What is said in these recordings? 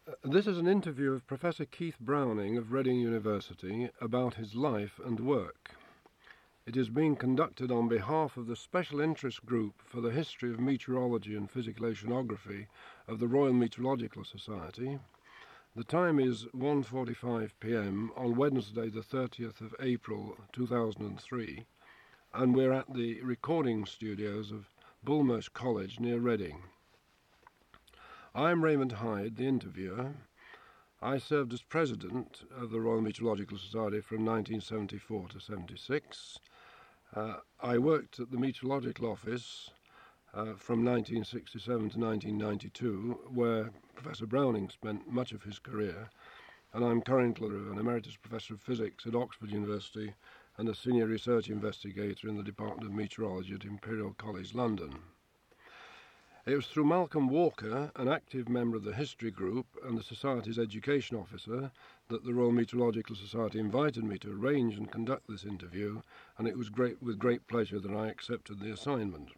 This is an interview of Professor Keith Browning of Reading University about his life and work. It is being conducted on behalf of the Special Interest Group for the History of Meteorology and Physical Oceanography of the Royal Meteorological Society. The time is 1:45 p.m. on Wednesday the 30th of April 2003, and we're at the recording studios of Bulmersh College near Reading. I'm Raymond Hyde, the interviewer. I served as president of the Royal Meteorological Society from 1974 to 76. I worked at the Meteorological Office from 1967 to 1992, where Professor Browning spent much of his career, and I'm currently an emeritus professor of physics at Oxford University and a senior research investigator in the Department of Meteorology at Imperial College London. It was through Malcolm Walker, an active member of the History Group and the Society's education officer, that the Royal Meteorological Society invited me to arrange and conduct this interview, and it was with great pleasure that I accepted the assignment.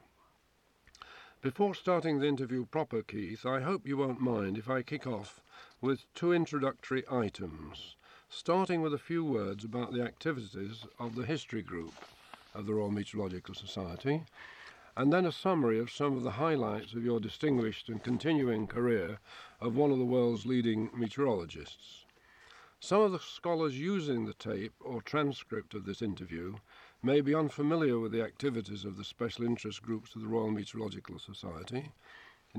Before starting the interview proper, Keith, I hope you won't mind if I kick off with two introductory items, starting with a few words about the activities of the History Group of the Royal Meteorological Society, and then a summary of some of the highlights of your distinguished and continuing career of one of the world's leading meteorologists. Some of the scholars using the tape or transcript of this interview may be unfamiliar with the activities of the special interest groups of the Royal Meteorological Society. In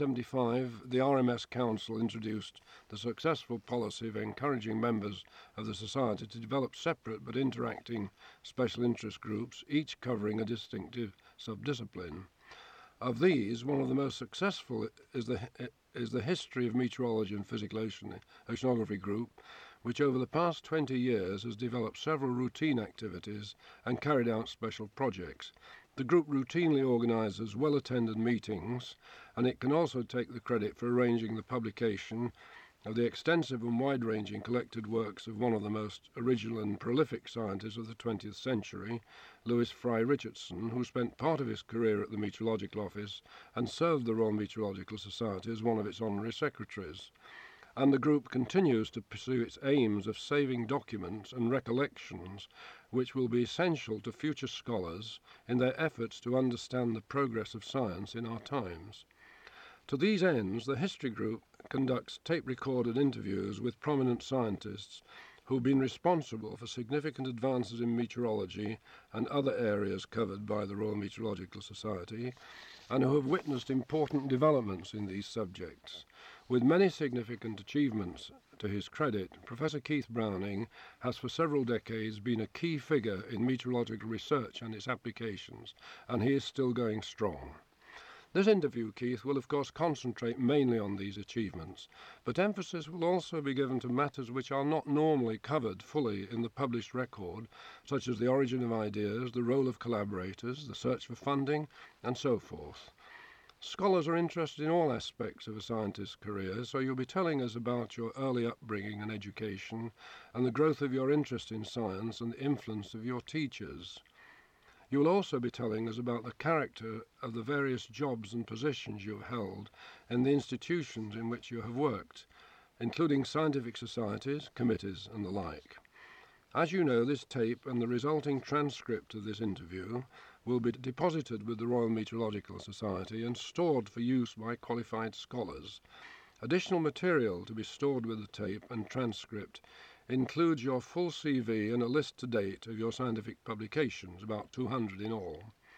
1975, the RMS Council introduced the successful policy of encouraging members of the Society to develop separate but interacting special interest groups, each covering a distinctive subdiscipline. Of these, one of the most successful is the History of Meteorology and Physical Oceanography Group, which over the past 20 years has developed several routine activities and carried out special projects. The group routinely organises well-attended meetings, and it can also take the credit for arranging the publication of the extensive and wide-ranging collected works of one of the most original and prolific scientists of the 20th century, Lewis Fry Richardson, who spent part of his career at the Meteorological Office and served the Royal Meteorological Society as one of its honorary secretaries. And the group continues to pursue its aims of saving documents and recollections which will be essential to future scholars in their efforts to understand the progress of science in our times. To these ends, the History Group conducts tape-recorded interviews with prominent scientists who have been responsible for significant advances in meteorology and other areas covered by the Royal Meteorological Society, and who have witnessed important developments in these subjects. With many significant achievements to his credit, Professor Keith Browning has for several decades been a key figure in meteorological research and its applications, and he is still going strong. This interview, Keith, will of course concentrate mainly on these achievements, but emphasis will also be given to matters which are not normally covered fully in the published record, such as the origin of ideas, the role of collaborators, the search for funding, and so forth. Scholars are interested in all aspects of a scientist's career, so you'll be telling us about your early upbringing and education, and the growth of your interest in science and the influence of your teachers. You will also be telling us about the character of the various jobs and positions you have held in the institutions in which you have worked, including scientific societies, committees, and the like. As you know, this tape and the resulting transcript of this interview will be deposited with the Royal Meteorological Society and stored for use by qualified scholars. Additional material to be stored with the tape and transcript includes your full CV and a list to date of your scientific publications, about 200 in all.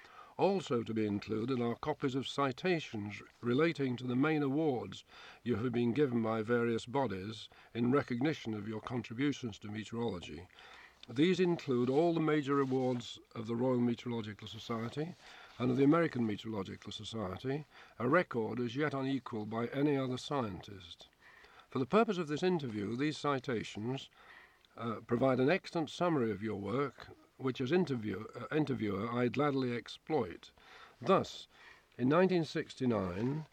Also to be included are copies of citations relating to the main awards you have been given by various bodies in recognition of your contributions to meteorology. These include all the major awards of the Royal Meteorological Society and of the American Meteorological Society, a record as yet unequalled by any other scientist. For the purpose of this interview, these citations provide an excellent summary of your work, which as interviewer I gladly exploit. Thus, in 1969,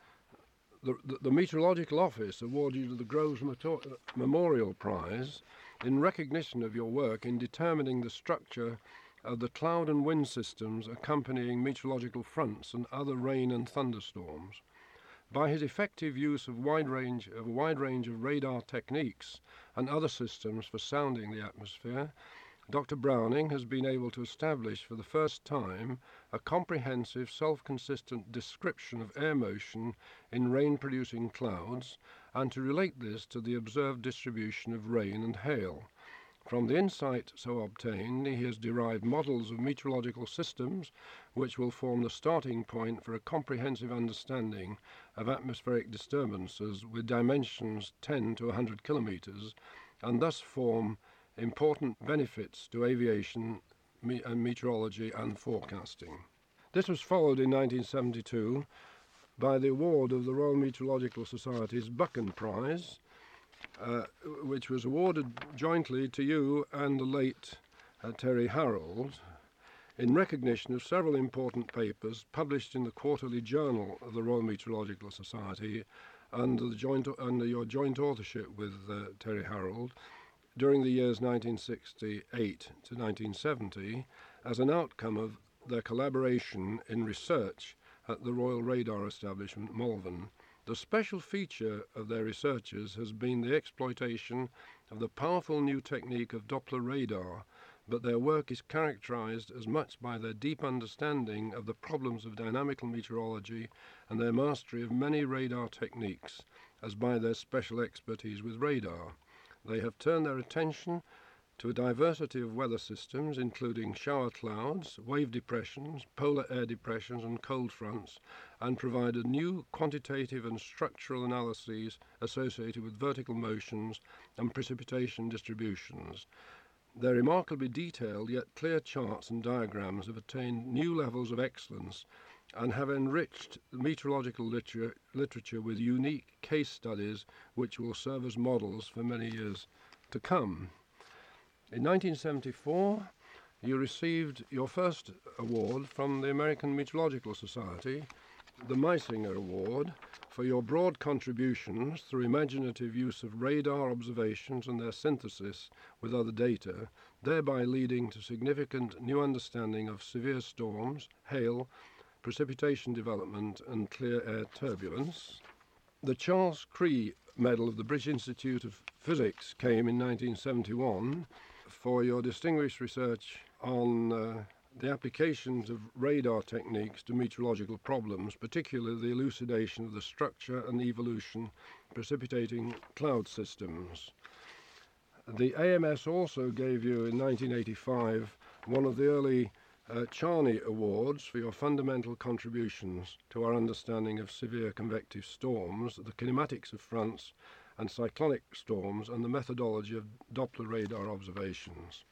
the Meteorological Office awarded you the Groves Memorial Prize in recognition of your work in determining the structure of the cloud and wind systems accompanying meteorological fronts and other rain and thunderstorms. By his effective use of a wide range of radar techniques and other systems for sounding the atmosphere, Dr. Browning has been able to establish for the first time a comprehensive, self-consistent description of air motion in rain-producing clouds, and to relate this to the observed distribution of rain and hail. From the insight so obtained, he has derived models of meteorological systems which will form the starting point for a comprehensive understanding of atmospheric disturbances with dimensions 10 to 100 kilometers, and thus form important benefits to aviation and meteorology and forecasting. This was followed in 1972 by the award of the Royal Meteorological Society's Buchan Prize, which was awarded jointly to you and the late Terry Harold, in recognition of several important papers published in the Quarterly Journal of the Royal Meteorological Society under your joint authorship with Terry Harold during the years 1968 to 1970 as an outcome of their collaboration in research at the Royal Radar Establishment, Malvern. The special feature of their researches has been the exploitation of the powerful new technique of Doppler radar, but their work is characterized as much by their deep understanding of the problems of dynamical meteorology and their mastery of many radar techniques as by their special expertise with radar. They have turned their attention to a diversity of weather systems, including shower clouds, wave depressions, polar air depressions and cold fronts, and provided new quantitative and structural analyses associated with vertical motions and precipitation distributions. Their remarkably detailed yet clear charts and diagrams have attained new levels of excellence and have enriched the meteorological literature with unique case studies which will serve as models for many years to come. In 1974, you received your first award from the American Meteorological Society, the Meisinger Award, for your broad contributions through imaginative use of radar observations and their synthesis with other data, thereby leading to significant new understanding of severe storms, hail, precipitation development and clear air turbulence. The Charles Cree Medal of the British Institute of Physics came in 1971 for your distinguished research on the applications of radar techniques to meteorological problems, particularly the elucidation of the structure and evolution of precipitating cloud systems. The AMS also gave you in 1985 one of the early Charney Awards for your fundamental contributions to our understanding of severe convective storms, the kinematics of fronts and cyclonic storms, and the methodology of Doppler radar observations.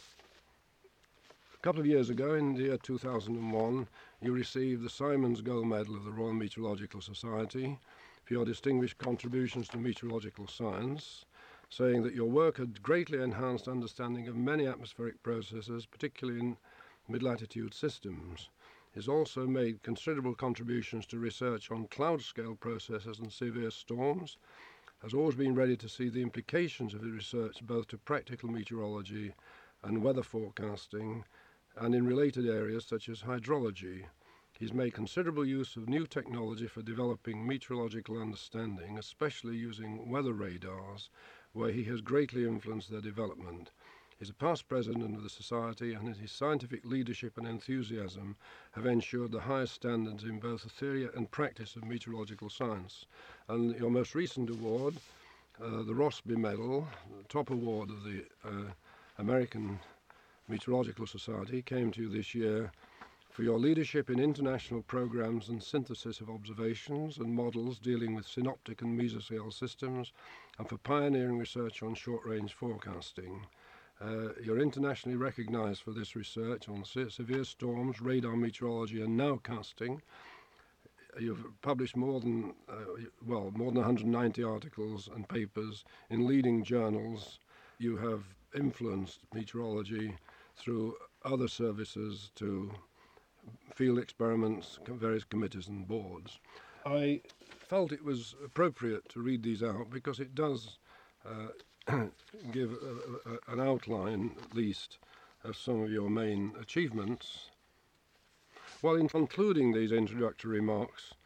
A couple of years ago, in the year 2001, you received the Simons Gold Medal of the Royal Meteorological Society for your distinguished contributions to meteorological science, saying that your work had greatly enhanced understanding of many atmospheric processes, particularly in mid-latitude systems. It has also made considerable contributions to research on cloud-scale processes and severe storms, has always been ready to see the implications of his research both to practical meteorology and weather forecasting, and in related areas such as hydrology. He's made considerable use of new technology for developing meteorological understanding, especially using weather radars, where he has greatly influenced their development. He's a past president of the Society, and his scientific leadership and enthusiasm have ensured the highest standards in both the theory and practice of meteorological science. And your most recent award, the Rossby Medal, the top award of the American Meteorological Society, came to you this year for your leadership in international programs and synthesis of observations and models dealing with synoptic and mesoscale systems, and for pioneering research on short-range forecasting. You're internationally recognized for this research on severe storms, radar meteorology and nowcasting. You've published more than 190 articles and papers in leading journals. You have influenced meteorology through other services to field experiments, various committees and boards. I felt it was appropriate to read these out because it does give an outline, at least, of some of your main achievements. Well, in concluding these introductory remarks,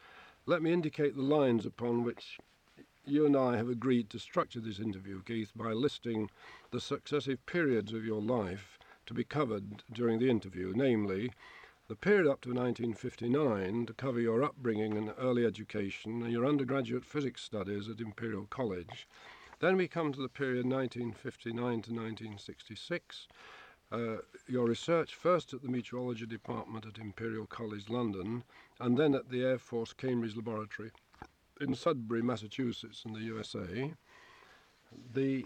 Let me indicate the lines upon which you and I have agreed to structure this interview, Keith, by listing the successive periods of your life to be covered during the interview, namely the period up to 1959 to cover your upbringing and early education and your undergraduate physics studies at Imperial College. Then we come to the period 1959 to 1966, your research first at the Meteorology Department at Imperial College London and then at the Air Force Cambridge Laboratory in Sudbury, Massachusetts in the USA. The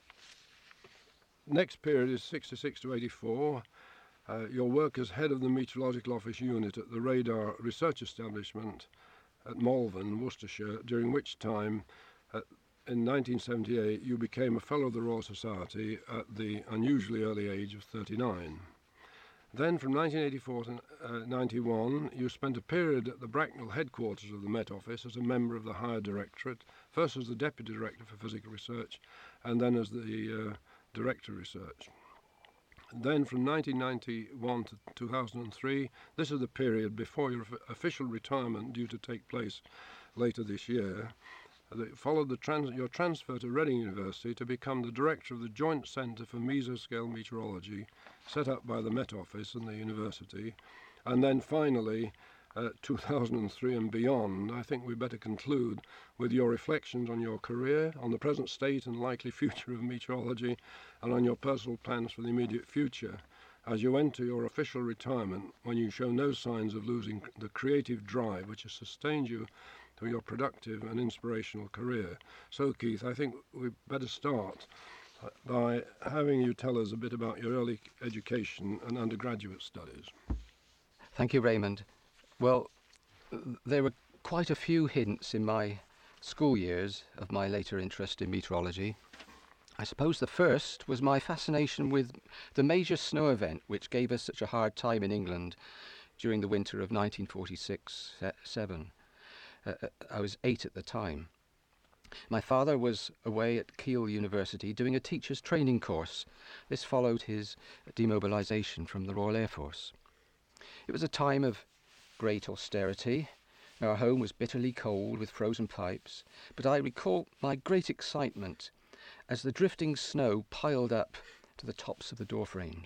next period is 66 to 84. Your work as head of the Meteorological Office Unit at the Radar Research Establishment at Malvern, Worcestershire, during which time, in 1978, you became a Fellow of the Royal Society at the unusually early age of 39. Then from 1984 to 91, you spent a period at the Bracknell headquarters of the Met Office as a member of the Higher Directorate, first as the Deputy Director for Physical Research and then as the Director of Research. Then from 1991 to 2003, this is the period before your official retirement due to take place later this year. Followed your transfer to Reading University to become the Director of the Joint Centre for Mesoscale Meteorology, set up by the Met Office and the University. And then finally, 2003 and beyond, I think we better conclude with your reflections on your career, on the present state and likely future of meteorology, and on your personal plans for the immediate future, as you enter your official retirement when you show no signs of losing the creative drive which has sustained you through your productive and inspirational career. So, Keith, I think we'd better start by having you tell us a bit about your early education and undergraduate studies. Thank you, Raymond. Well, there were quite a few hints in my school years of my later interest in meteorology. I suppose the first was my fascination with the major snow event which gave us such a hard time in England during the winter of 1946-7. I was 8 at the time. My father was away at Keele University doing a teacher's training course. This followed his demobilisation from the Royal Air Force. It was a time of great austerity. Our home was bitterly cold with frozen pipes, but I recall my great excitement as the drifting snow piled up to the tops of the door frames.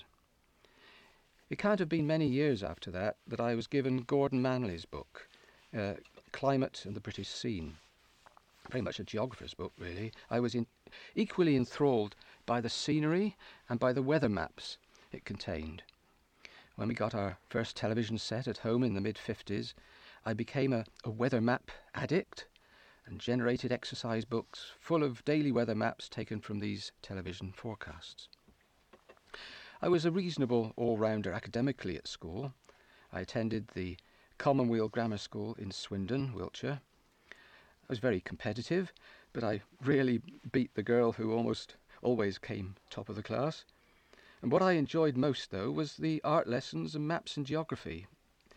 It can't have been many years after that I was given Gordon Manley's book, Climate and the British Scene. Very much a geographer's book, really. I was equally enthralled by the scenery and by the weather maps it contained. When we got our first television set at home in the mid-50s, I became a weather map addict and generated exercise books full of daily weather maps taken from these television forecasts. I was a reasonable all-rounder academically at school. I attended the Commonweal Grammar School in Swindon, Wiltshire. I was very competitive, but I really beat the girl who almost always came top of the class. And what I enjoyed most, though, was the art lessons and maps and geography,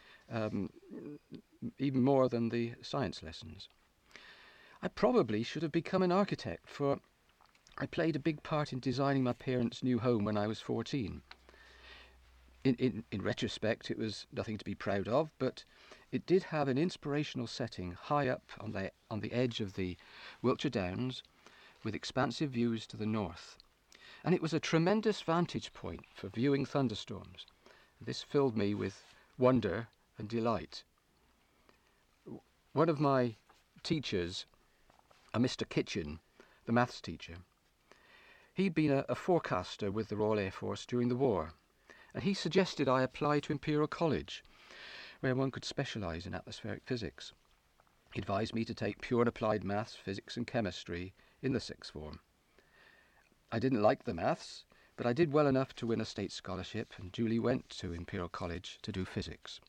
even more than the science lessons. I probably should have become an architect, for I played a big part in designing my parents' new home when I was 14. In retrospect, it was nothing to be proud of, but it did have an inspirational setting high up on the edge of the Wiltshire Downs, with expansive views to the north. And it was a tremendous vantage point for viewing thunderstorms. This filled me with wonder and delight. One of my teachers, a Mr. Kitchen, the maths teacher, he'd been a forecaster with the Royal Air Force during the war, and he suggested I apply to Imperial College, where one could specialise in atmospheric physics. He advised me to take pure and applied maths, physics and chemistry in the sixth form. I didn't like the maths, but I did well enough to win a state scholarship and duly went to Imperial College to do physics.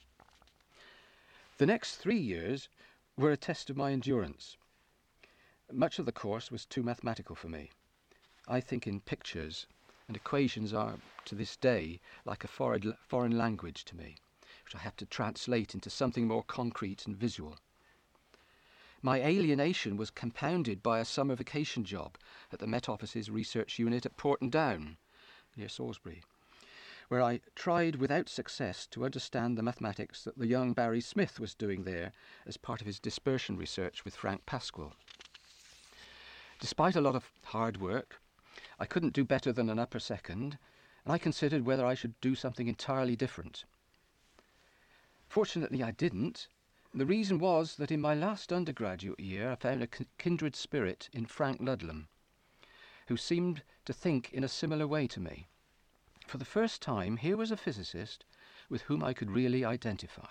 The next 3 years were a test of my endurance. Much of the course was too mathematical for me. I think in pictures, and equations are, to this day, like a foreign language to me, which I have to translate into something more concrete and visual. My alienation was compounded by a summer vacation job at the Met Office's research unit at Porton Down, near Salisbury, where I tried without success to understand the mathematics that the young Barry Smith was doing there as part of his dispersion research with Frank Pasquale. Despite a lot of hard work, I couldn't do better than an upper second, and I considered whether I should do something entirely different. Fortunately, I didn't. The reason was that in my last undergraduate year I found a kindred spirit in Frank Ludlam, who seemed to think in a similar way to me. For the first time, here was a physicist with whom I could really identify.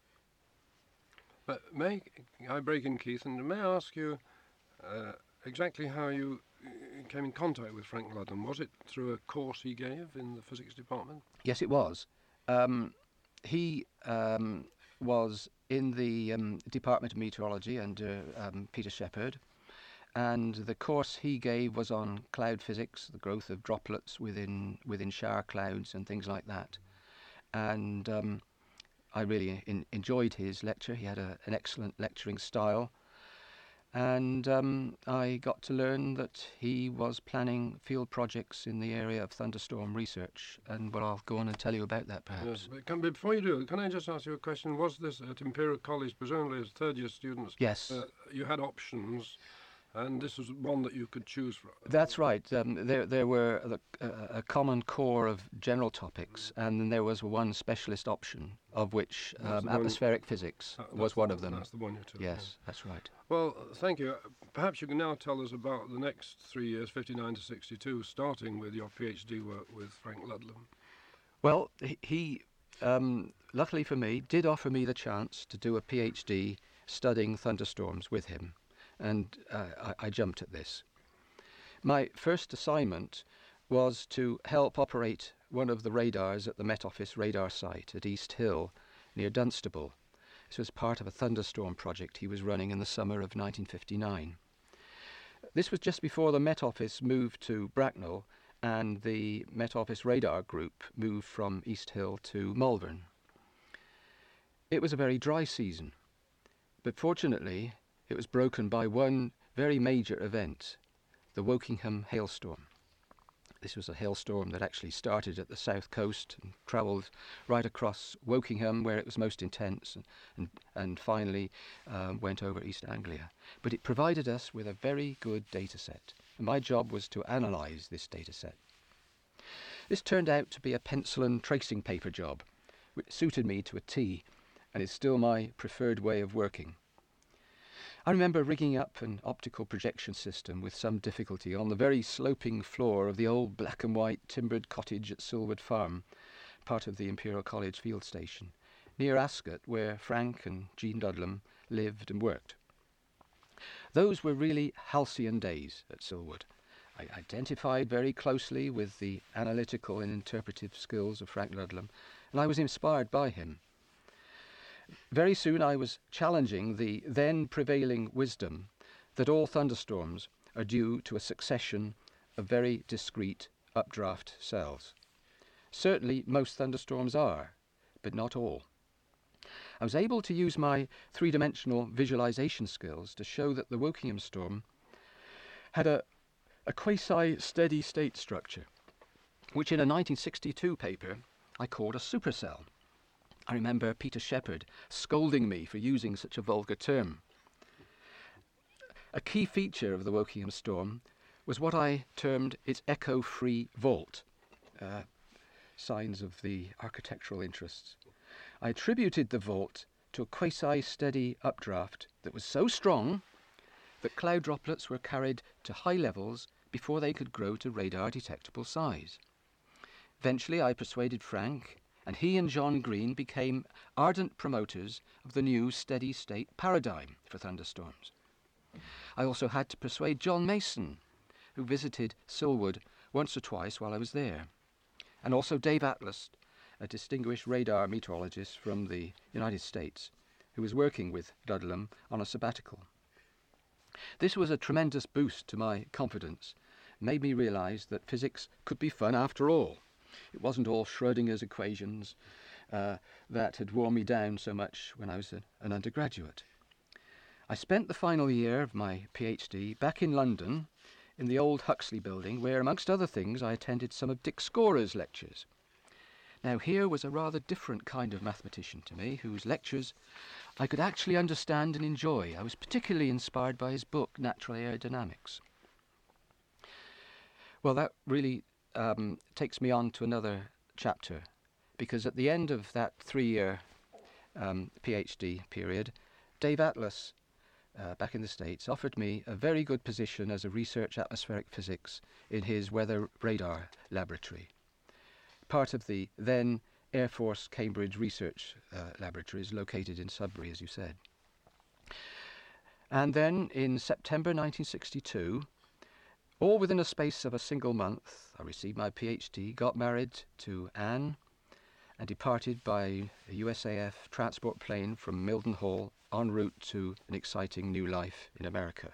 But may I break in, Keith, and may I ask you exactly how you came in contact with Frank Ludlam? Was it through a course he gave in the physics department? Yes, it was. He was in the Department of Meteorology under Peter Shepherd, and the course he gave was on cloud physics, the growth of droplets within shower clouds and things like that. And I really enjoyed his lecture. He had an excellent lecturing style. And I got to learn that he was planning field projects in the area of thunderstorm research. And well, I'll go on and tell you about that, perhaps. Yes, but before you do, can I just ask you a question? Was this at Imperial College, presumably as third-year students? Yes. You had options, and this was one that you could choose from. That's right. There were a common core of general topics, and then there was one specialist option, of which atmospheric physics was one of them. That's the one you took. Yes, that's right. Well, thank you. Perhaps you can now tell us about the next 3 years, 59 to 62, starting with your PhD work with Frank Ludlam. Well, he luckily for me, did offer me the chance to do a PhD studying thunderstorms with him. And I jumped at this. My first assignment was to help operate one of the radars at the Met Office radar site at East Hill, near Dunstable. This was part of a thunderstorm project he was running in the summer of 1959. This was just before the Met Office moved to Bracknell and the Met Office radar group moved from East Hill to Malvern. It was a very dry season, but fortunately it was broken by one very major event, the Wokingham hailstorm. This was a hailstorm that actually started at the south coast and travelled right across Wokingham, where it was most intense, and finally went over East Anglia. But it provided us with a very good data set, and my job was to analyse this data set. This turned out to be a pencil and tracing paper job, which suited me to a T, and is still my preferred way of working. I remember rigging up an optical projection system with some difficulty on the very sloping floor of the old black and white timbered cottage at Silwood Farm, part of the Imperial College field station, near Ascot, where Frank and Jean Ludlam lived and worked. Those were really halcyon days at Silwood. I identified very closely with the analytical and interpretive skills of Frank Ludlam, and I was inspired by him. Very soon I was challenging the then prevailing wisdom that all thunderstorms are due to a succession of very discrete updraft cells. Certainly most thunderstorms are, but not all. I was able to use my three-dimensional visualization skills to show that the Wokingham storm had a quasi-steady state structure, which in a 1962 paper I called a supercell. I remember Peter Shepherd scolding me for using such a vulgar term. A key feature of the Wokingham storm was what I termed its echo-free vault, signs of the architectural interests. I attributed the vault to a quasi-steady updraft that was so strong that cloud droplets were carried to high levels before they could grow to radar-detectable size. Eventually I persuaded Frank, and he and John Green became ardent promoters of the new steady-state paradigm for thunderstorms. I also had to persuade John Mason, who visited Silwood once or twice while I was there, and also Dave Atlas, a distinguished radar meteorologist from the United States, who was working with Ludlam on a sabbatical. This was a tremendous boost to my confidence, made me realise that physics could be fun after all. It wasn't all Schrödinger's equations that had worn me down so much when I was an undergraduate. I spent the final year of my PhD back in London in the old Huxley building, where, amongst other things, I attended some of Dick Scorer's lectures. Now here was a rather different kind of mathematician to me, whose lectures I could actually understand and enjoy. I was particularly inspired by his book, Natural Aerodynamics. Well, that really takes me on to another chapter, because at the end of that 3-year PhD period, Dave Atlas, back in the States, offered me a very good position as a research atmospheric physics in his weather radar laboratory, part of the then Air Force Cambridge Research Laboratories located in Sudbury, as you said. And then in September 1962, all within a space of a single month, I received my PhD, got married to Anne, and departed by a USAF transport plane from Mildenhall en route to an exciting new life in America.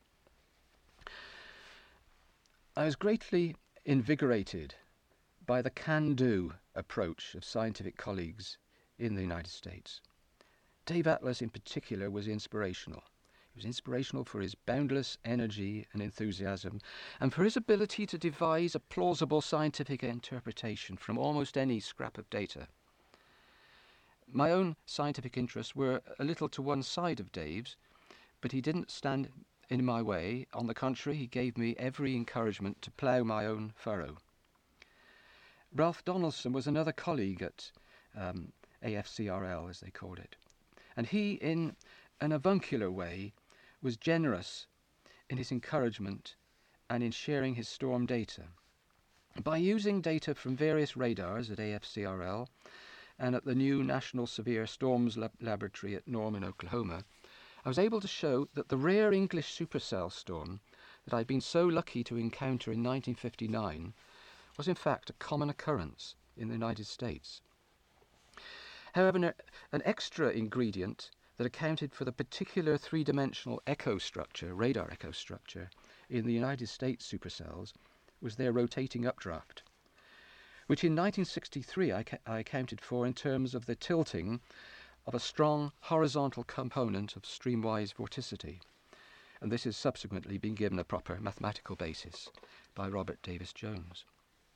I was greatly invigorated by the can-do approach of scientific colleagues in the United States. Dave Atlas in particular was inspirational. He was inspirational for his boundless energy and enthusiasm, and for his ability to devise a plausible scientific interpretation from almost any scrap of data. My own scientific interests were a little to one side of Dave's, but he didn't stand in my way. On the contrary, he gave me every encouragement to plough my own furrow. Ralph Donaldson was another colleague at AFCRL, as they called it, and he, in an avuncular way, was generous in his encouragement and in sharing his storm data. By using data from various radars at AFCRL and at the new National Severe Storms Laboratory at Norman, Oklahoma, I was able to show that the rare English supercell storm that I'd been so lucky to encounter in 1959 was in fact a common occurrence in the United States. However, an extra ingredient that accounted for the particular three-dimensional echo structure, radar echo structure, in the United States supercells was their rotating updraft, which in 1963 I accounted for in terms of the tilting of a strong horizontal component of streamwise vorticity, and this has subsequently been given a proper mathematical basis by Robert Davis Jones.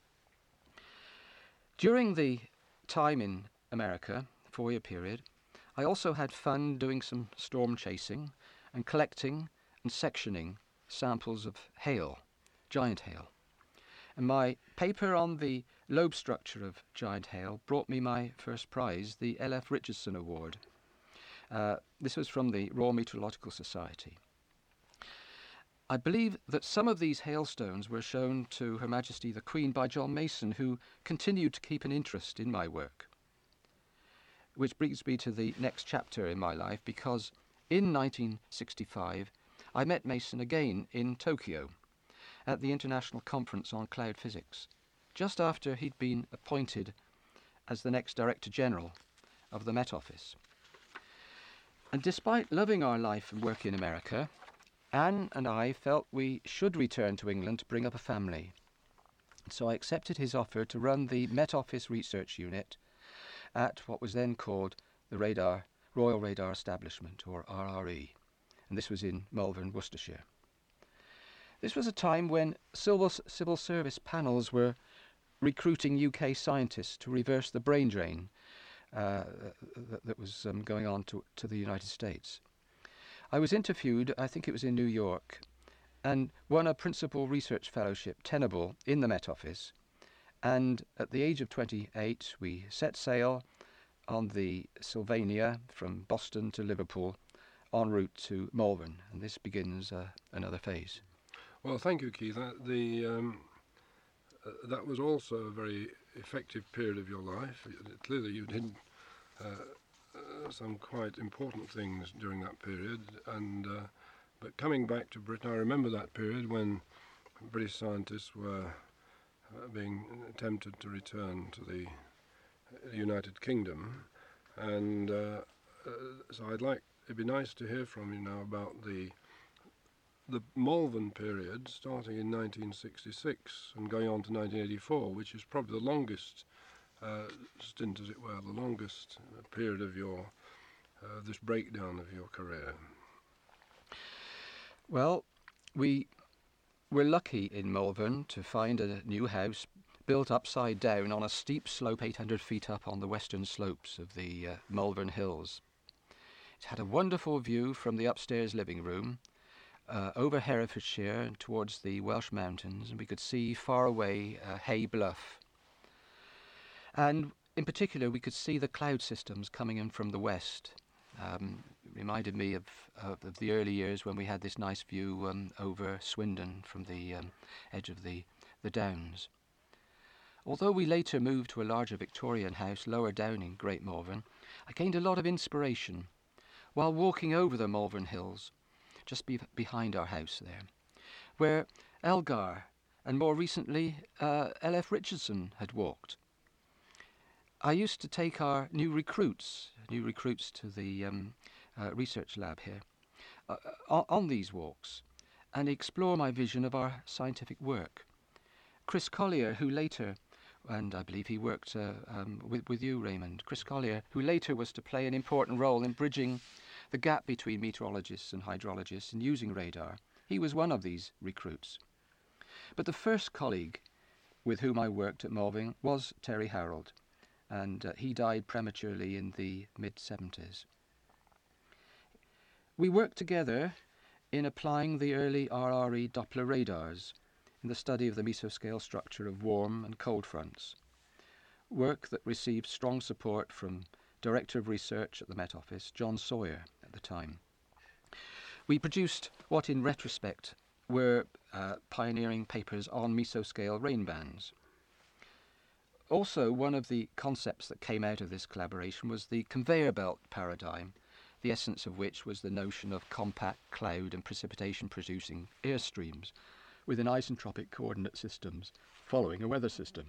During the time in America, 4-year period, I also had fun doing some storm chasing and collecting and sectioning samples of hail, giant hail. And my paper on the lobe structure of giant hail brought me my first prize, the L.F. Richardson Award. This was from the Royal Meteorological Society. I believe that some of these hailstones were shown to Her Majesty the Queen by John Mason, who continued to keep an interest in my work. Which brings me to the next chapter in my life, because in 1965 I met Mason again in Tokyo at the International Conference on Cloud Physics, just after he'd been appointed as the next Director General of the Met Office. And despite loving our life and work in America, Anne and I felt we should return to England to bring up a family. So I accepted his offer to run the Met Office Research Unit at what was then called the Royal Radar Establishment, or RRE, and this was in Malvern, Worcestershire. This was a time when civil service panels were recruiting UK scientists to reverse the brain drain that was going on to the United States. I was interviewed, I think it was in New York, and won a principal research fellowship, tenable, in the Met Office. And at the age of 28, we set sail on the Sylvania from Boston to Liverpool en route to Malvern, and this begins another phase. Well, thank you, Keith. That was also a very effective period of your life. Clearly you did some quite important things during that period, and but coming back to Britain, I remember that period when British scientists were being tempted to return to the United Kingdom, and so it'd be nice to hear from you now about the Malvern period, starting in 1966 and going on to 1984, which is probably the longest stint, as it were, the longest period of your this breakdown of your career. Well, we were lucky in Malvern to find a new house built upside down on a steep slope 800 feet up on the western slopes of the Malvern Hills. It had a wonderful view from the upstairs living room over Herefordshire and towards the Welsh mountains, and we could see far away Hay Bluff. And in particular, we could see the cloud systems coming in from the west. Reminded me of the early years when we had this nice view over Swindon from the edge of the Downs. Although we later moved to a larger Victorian house lower down in Great Malvern, I gained a lot of inspiration while walking over the Malvern Hills, just behind our house there, where Elgar and more recently L.F. Richardson had walked. I used to take our new recruits to the research lab here, on these walks and explore my vision of our scientific work. Chris Collier, who later, and I believe he worked with you, Raymond, Chris Collier, who later was to play an important role in bridging the gap between meteorologists and hydrologists in using radar. He was one of these recruits. But the first colleague with whom I worked at Malvern was Terry Harold, and he died prematurely in the mid-70s. We worked together in applying the early RRE Doppler radars in the study of the mesoscale structure of warm and cold fronts, work that received strong support from Director of Research at the Met Office, John Sawyer, at the time. We produced what in retrospect were pioneering papers on mesoscale rain bands. Also, one of the concepts that came out of this collaboration was the conveyor belt paradigm, the essence of which was the notion of compact cloud and precipitation producing airstreams within isentropic coordinate systems following a weather system.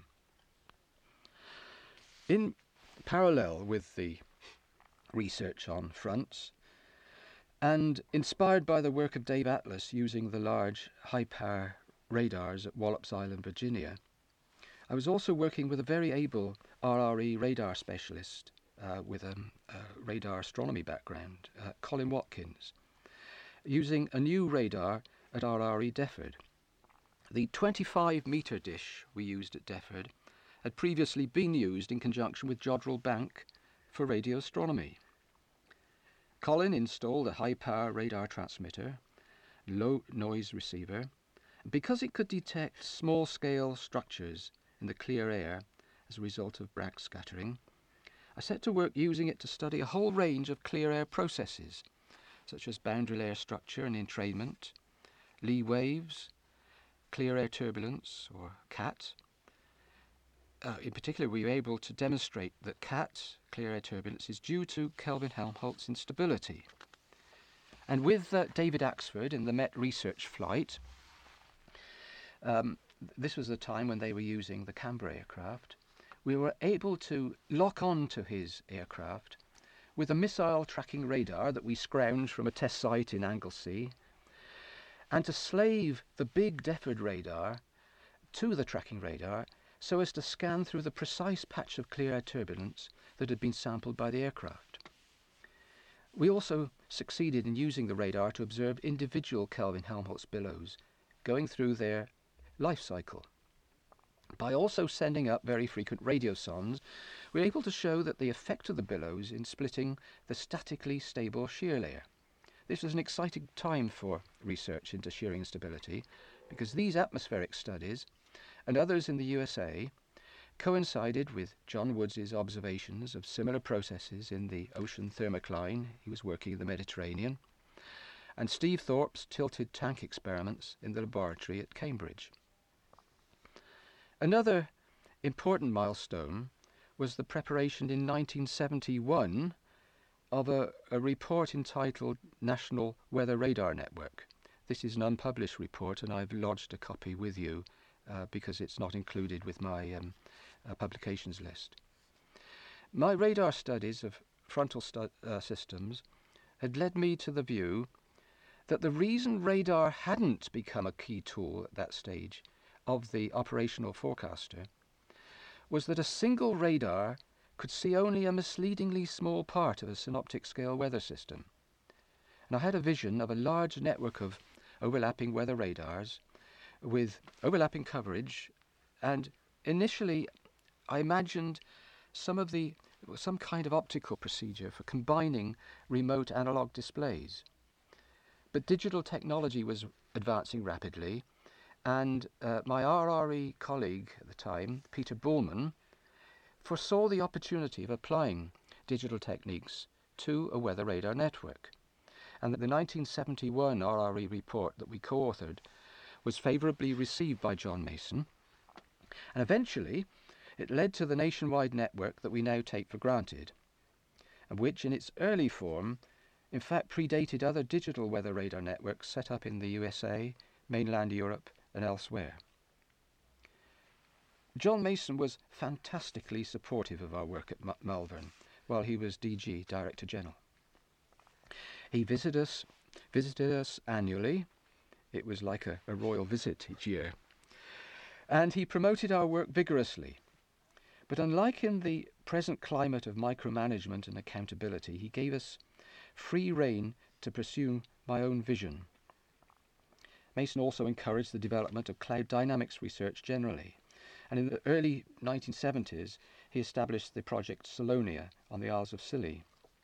In parallel with the research on fronts, and inspired by the work of Dave Atlas using the large high-power radars at Wallops Island, Virginia, I was also working with a very able RRE radar specialist with a radar astronomy background, Colin Watkins, using a new radar at RRE Defford. The 25-metre dish we used at Defford had previously been used in conjunction with Jodrell Bank for radio astronomy. Colin installed a high-power radar transmitter, low-noise receiver. Because it could detect small-scale structures in the clear air as a result of Bragg scattering, I set to work using it to study a whole range of clear air processes, such as boundary layer structure and entrainment, Lee waves, clear air turbulence, or CAT. In particular, we were able to demonstrate that CAT, clear air turbulence, is due to Kelvin-Helmholtz instability. And with David Axford in the Met research flight, this was the time when they were using the Canberra aircraft, we were able to lock on to his aircraft with a missile tracking radar that we scrounged from a test site in Anglesey, and to slave the big Defford radar to the tracking radar so as to scan through the precise patch of clear air turbulence that had been sampled by the aircraft. We also succeeded in using the radar to observe individual Kelvin-Helmholtz billows going through their life cycle. By also sending up very frequent radiosondes, we were able to show that the effect of the billows in splitting the statically stable shear layer. This was an exciting time for research into shearing stability, because these atmospheric studies and others in the USA coincided with John Woods' observations of similar processes in the ocean thermocline. He was working in the Mediterranean, and Steve Thorpe's tilted tank experiments in the laboratory at Cambridge. Another important milestone was the preparation in 1971 of a report entitled National Weather Radar Network. This is an unpublished report, and I've lodged a copy with you because it's not included with my publications list. My radar studies of frontal systems had led me to the view that the reason radar hadn't become a key tool at that stage of the operational forecaster was that a single radar could see only a misleadingly small part of a synoptic scale weather system. And I had a vision of a large network of overlapping weather radars with overlapping coverage and initially I imagined some kind of optical procedure for combining remote analog displays. But digital technology was advancing rapidly, and my RRE colleague at the time, Peter Bullman, foresaw the opportunity of applying digital techniques to a weather radar network, and that the 1971 RRE report that we co-authored was favourably received by John Mason, and eventually it led to the nationwide network that we now take for granted, and which in its early form in fact predated other digital weather radar networks set up in the USA, mainland Europe and elsewhere. John Mason was fantastically supportive of our work at Malvern while he was DG, Director General. He visited us annually. It was like a royal visit each year. And he promoted our work vigorously. But unlike in the present climate of micromanagement and accountability, he gave us free rein to pursue my own vision. Mason also encouraged the development of cloud dynamics research generally, and in the early 1970s he established the project Salonia on the Isles of Scilly.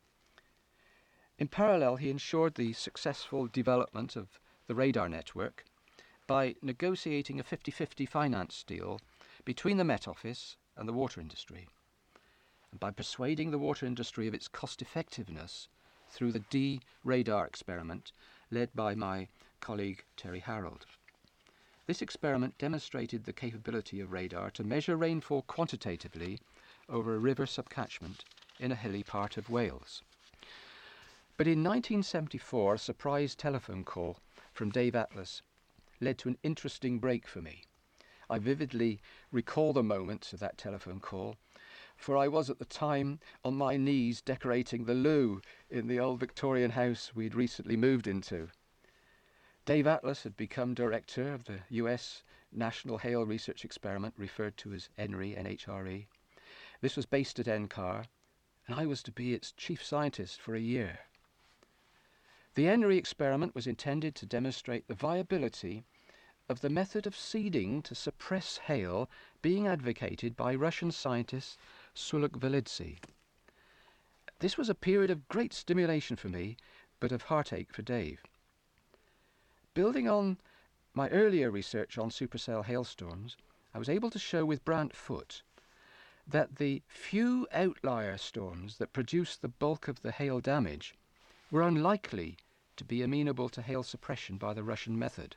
In parallel, he ensured the successful development of the radar network by negotiating a 50-50 finance deal between the Met Office and the water industry, and by persuading the water industry of its cost-effectiveness through the D-radar experiment led by my colleague Terry Harold. This experiment demonstrated the capability of radar to measure rainfall quantitatively over a river subcatchment in a hilly part of Wales. But in 1974, a surprise telephone call from Dave Atlas led to an interesting break for me. I vividly recall the moments of that telephone call, for I was at the time on my knees decorating the loo in the old Victorian house we'd recently moved into. Dave Atlas had become director of the US National Hail Research Experiment, referred to as ENRI, NHRE. This was based at NCAR, and I was to be its chief scientist for a year. The ENRI experiment was intended to demonstrate the viability of the method of seeding to suppress hail being advocated by Russian scientist Suluk Velidze. This was a period of great stimulation for me, but of heartache for Dave. Building on my earlier research on supercell hailstorms, I was able to show with Brant Foote that the few outlier storms that produced the bulk of the hail damage were unlikely to be amenable to hail suppression by the Russian method.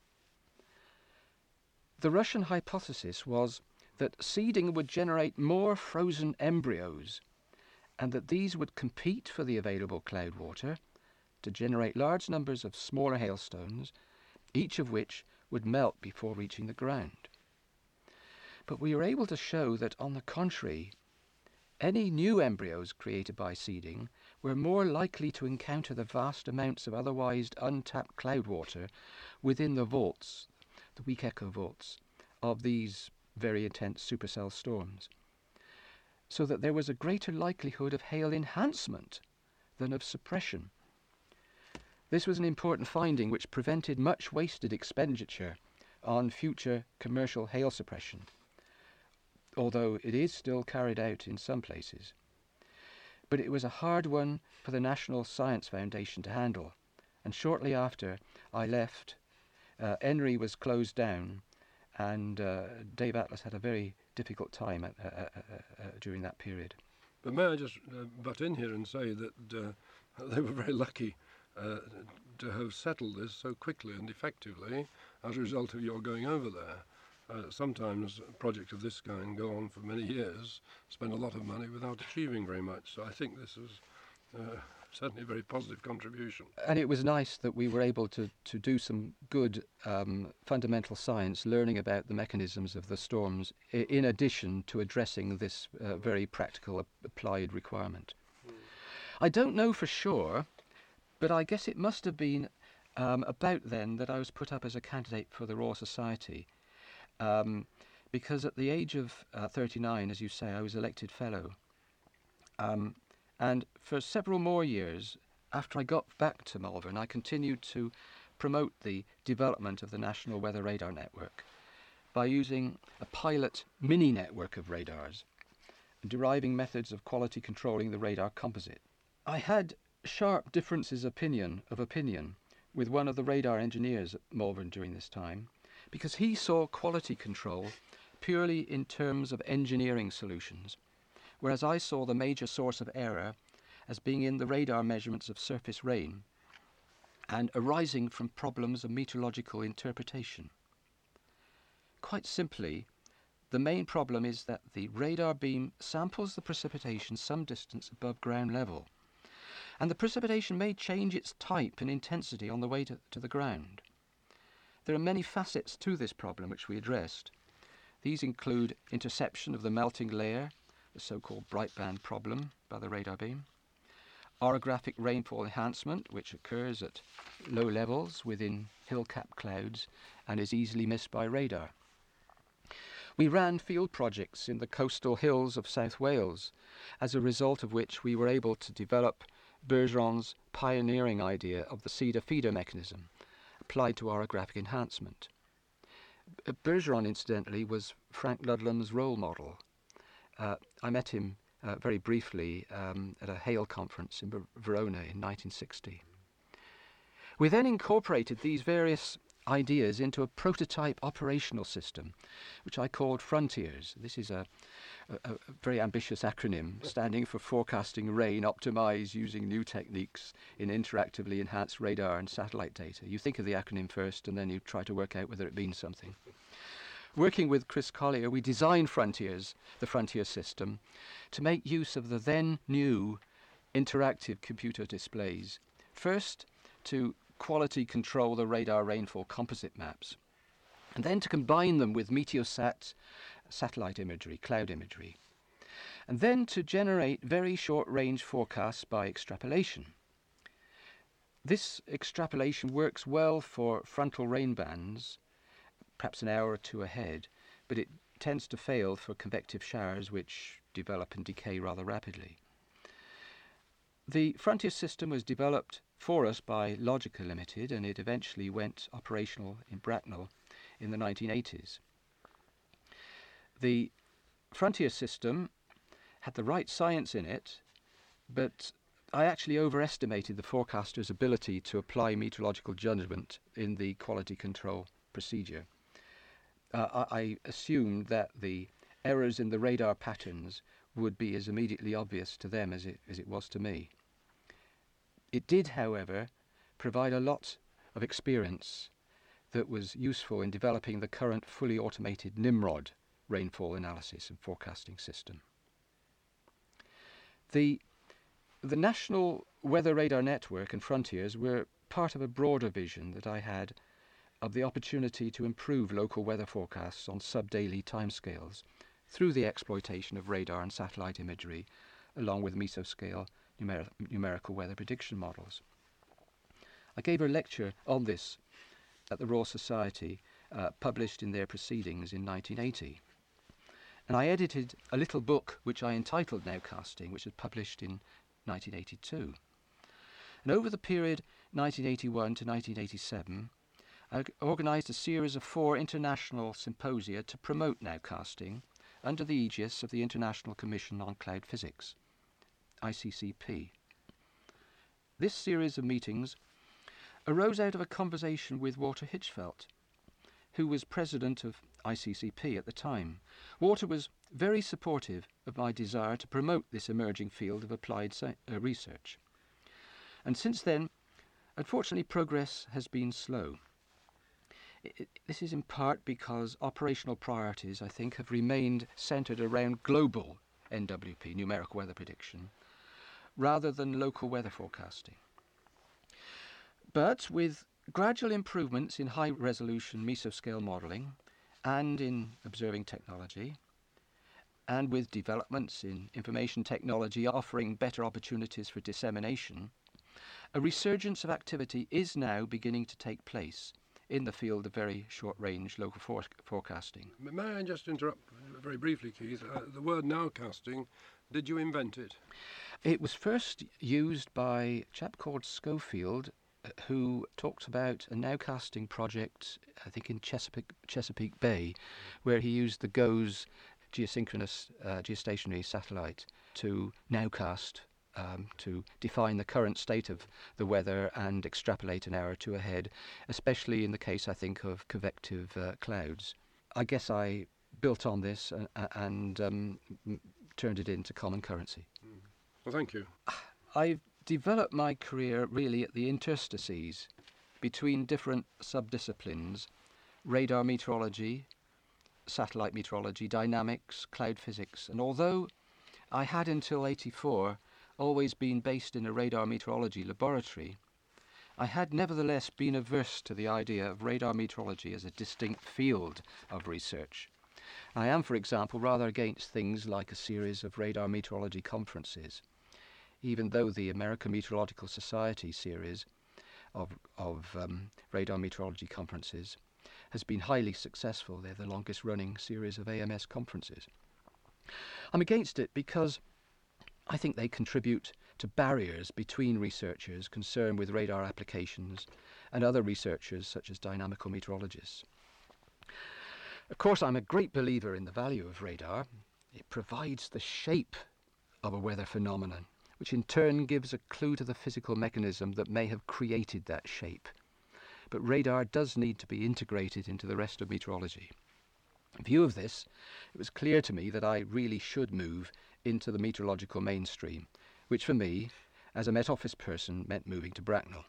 The Russian hypothesis was that seeding would generate more frozen embryos, and that these would compete for the available cloud water to generate large numbers of smaller hailstones, each of which would melt before reaching the ground. But we were able to show that, on the contrary, any new embryos created by seeding were more likely to encounter the vast amounts of otherwise untapped cloud water within the vaults, the weak echo vaults, of these very intense supercell storms, so that there was a greater likelihood of hail enhancement than of suppression. This was an important finding which prevented much wasted expenditure on future commercial hail suppression, although it is still carried out in some places. But it was a hard one for the National Science Foundation to handle, and shortly after I left, ENRI was closed down, and Dave Atlas had a very difficult time during that period. But may I just butt in here and say that they were very lucky to have settled this so quickly and effectively as a result of your going over there. Sometimes projects of this kind go on for many years, spend a lot of money without achieving very much. So I think this is certainly a very positive contribution. And it was nice that we were able to do some good fundamental science, learning about the mechanisms of the storms, in addition to addressing this very practical applied requirement. I don't know for sure, but I guess it must have been about then that I was put up as a candidate for the Royal Society, because at the age of 39, as you say, I was elected fellow. And for several more years, after I got back to Malvern, I continued to promote the development of the National Weather Radar Network, by using a pilot mini network of radars and deriving methods of quality controlling the radar composite. I had sharp differences of opinion with one of the radar engineers at Malvern during this time, because he saw quality control purely in terms of engineering solutions, whereas I saw the major source of error as being in the radar measurements of surface rain and arising from problems of meteorological interpretation. Quite simply, the main problem is that the radar beam samples the precipitation some distance above ground level, and the precipitation may change its type and intensity on the way to the ground. There are many facets to this problem which we addressed. These include interception of the melting layer, the so-called bright band problem by the radar beam, orographic rainfall enhancement, which occurs at low levels within hill-capped clouds and is easily missed by radar. We ran field projects in the coastal hills of South Wales, as a result of which we were able to develop Bergeron's pioneering idea of the cedar feeder mechanism applied to orographic enhancement. Bergeron, incidentally, was Frank Ludlam's role model. I met him very briefly at a Hale conference in Verona in 1960. We then incorporated these various ideas into a prototype operational system, which I called Frontiers. This is a very ambitious acronym standing for Forecasting Rain Optimised Using New Techniques in Interactively Enhanced Radar and Satellite Data. You think of the acronym first and then you try to work out whether it means something. Working with Chris Collier, we designed Frontiers, the Frontier system, to make use of the then new interactive computer displays. First, to quality control the radar rainfall composite maps, and then to combine them with Meteosat satellite imagery, cloud imagery, and then to generate very short-range forecasts by extrapolation. This extrapolation works well for frontal rain bands, perhaps an hour or two ahead, but it tends to fail for convective showers which develop and decay rather rapidly. The Frontier system was developed for us by Logica Limited, and it eventually went operational in Bracknell in the 1980s. The Frontier system had the right science in it, but I actually overestimated the forecaster's ability to apply meteorological judgment in the quality control procedure. I assumed that the errors in the radar patterns would be as immediately obvious to them as it was to me. It did, however, provide a lot of experience that was useful in developing the current fully automated Nimrod rainfall analysis and forecasting system. The National Weather Radar Network and Frontiers were part of a broader vision that I had of the opportunity to improve local weather forecasts on sub-daily timescales through the exploitation of radar and satellite imagery, along with mesoscale numerical weather prediction models. I gave a lecture on this at the Royal Society, published in their proceedings in 1980. And I edited a little book which I entitled Nowcasting, which was published in 1982. And over the period 1981 to 1987, I organised a series of 4 international symposia to promote nowcasting under the aegis of the International Commission on Cloud Physics, ICCP. This series of meetings arose out of a conversation with Walter Hitchfeld, who was president of ICCP at the time. Walter was very supportive of my desire to promote this emerging field of applied research. And since then, unfortunately, progress has been slow. This is in part because operational priorities, I think, have remained centred around global NWP, numerical weather prediction, rather than local weather forecasting. But with gradual improvements in high-resolution mesoscale modelling and in observing technology, and with developments in information technology offering better opportunities for dissemination, a resurgence of activity is now beginning to take place in the field of very short-range local forecasting. May I just interrupt very briefly, Keith? The word nowcasting, did you invent it? It was first used by a chap called Schofield who talked about a nowcasting project, I think in Chesapeake Bay, where he used the GOES geosynchronous geostationary satellite to nowcast to define the current state of the weather and extrapolate an hour or two ahead, especially in the case, I think, of convective clouds. I guess I built on this and turned it into common currency. Well, thank you. I've developed my career really at the interstices between different subdisciplines: radar meteorology, satellite meteorology, dynamics, cloud physics. And although I had until '84 always been based in a radar meteorology laboratory, I had nevertheless been averse to the idea of radar meteorology as a distinct field of research. I am, for example, rather against things like a series of radar meteorology conferences, even though the American Meteorological Society series of radar meteorology conferences has been highly successful. They're the longest running series of AMS conferences. I'm against it because I think they contribute to barriers between researchers concerned with radar applications and other researchers such as dynamical meteorologists. Of course, I'm a great believer in the value of radar. It provides the shape of a weather phenomenon, which in turn gives a clue to the physical mechanism that may have created that shape. But radar does need to be integrated into the rest of meteorology. In view of this, it was clear to me that I really should move into the meteorological mainstream, which for me, as a Met Office person, meant moving to Bracknell.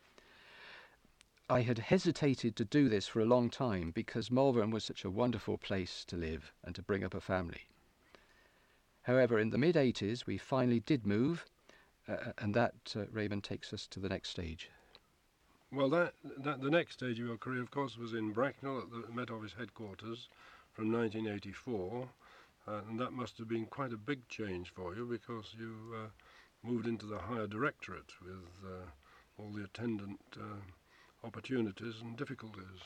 I had hesitated to do this for a long time because Malvern was such a wonderful place to live and to bring up a family. However, in the mid-'80s, we finally did move, and that, Raymond, takes us to the next stage. Well, the next stage of your career, of course, was in Bracknell at the Met Office headquarters from 1984, and that must have been quite a big change for you because you moved into the higher directorate with all the attendant opportunities and difficulties.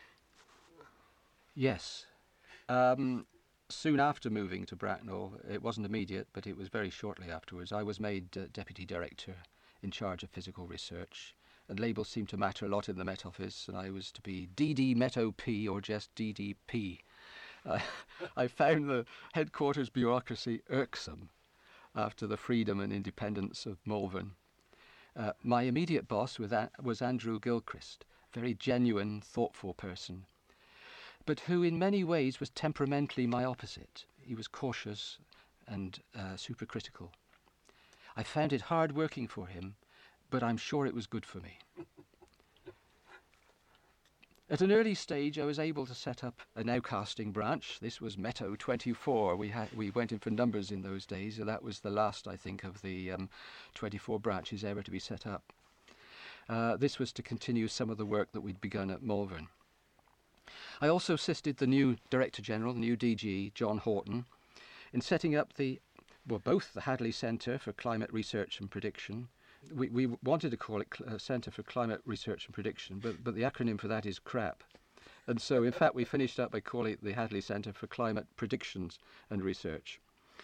Yes. Soon after moving to Bracknell, it wasn't immediate, but it was very shortly afterwards, I was made deputy director in charge of physical research. And labels seemed to matter a lot in the Met Office, and I was to be DD Met OP or just DDP. I found the headquarters bureaucracy irksome after the freedom and independence of Malvern. My immediate boss was Andrew Gilchrist, a very genuine, thoughtful person, but who in many ways was temperamentally my opposite. He was cautious and supercritical. I found it hard working for him, but I'm sure it was good for me. At an early stage, I was able to set up a nowcasting branch. This was Meto 24. We went in for numbers in those days, so that was the last, I think, of the 24 branches ever to be set up. This was to continue some of the work that we'd begun at Malvern. I also assisted the new Director General, the new DG, John Horton, in setting up both the Hadley Centre for Climate Research and Prediction. We wanted to call it Centre for Climate Research and Prediction, but the acronym for that is CRAP. And so, in fact, we finished up by calling it the Hadley Centre for Climate Predictions and Research.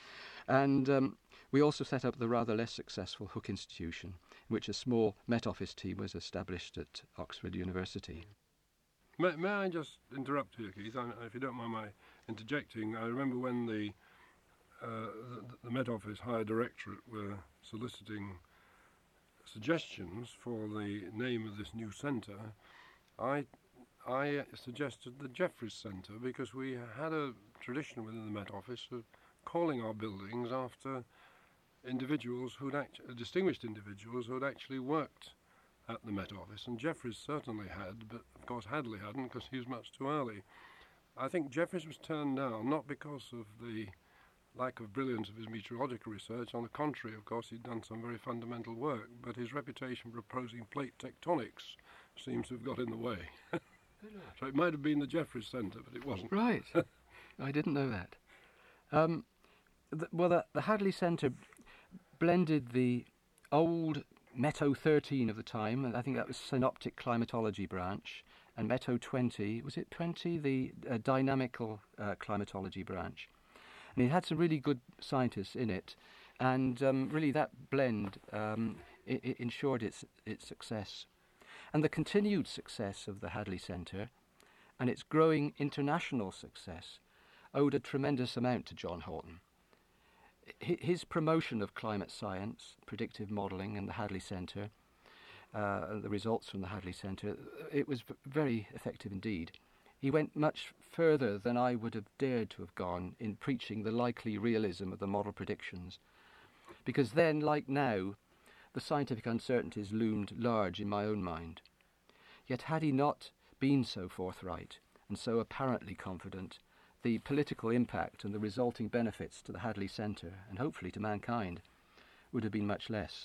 And we also set up the rather less successful Hooke Institution, in which a small Met Office team was established at Oxford University. May I just interrupt here, Keith, if you don't mind my interjecting? I remember when the Met Office Higher Directorate were soliciting suggestions for the name of this new centre, I suggested the Jeffreys Centre because we had a tradition within the Met Office of calling our buildings after individuals distinguished individuals who had actually worked at the Met Office, and Jeffreys certainly had, but of course Hadley hadn't because he was much too early. I think Jeffreys was turned down not because of the lack of brilliance of his meteorological research. On the contrary, of course, he'd done some very fundamental work, but his reputation for opposing plate tectonics seems to have got in the way. So it might have been the Jeffreys Centre, but it wasn't. Right. I didn't know that. The Hadley Centre blended the old Meto 13 of the time, and I think that was Synoptic Climatology branch, and Meto 20, was it 20? The Dynamical Climatology branch. And it had some really good scientists in it, and really that blend it ensured its success. And the continued success of the Hadley Centre and its growing international success owed a tremendous amount to John Horton. His promotion of climate science, predictive modelling and the Hadley Centre, the results from the Hadley Centre, it was very effective indeed. He went much further than I would have dared to have gone in preaching the likely realism of the model predictions, because then, like now, the scientific uncertainties loomed large in my own mind. Yet had he not been so forthright and so apparently confident, the political impact and the resulting benefits to the Hadley Centre, and hopefully to mankind, would have been much less.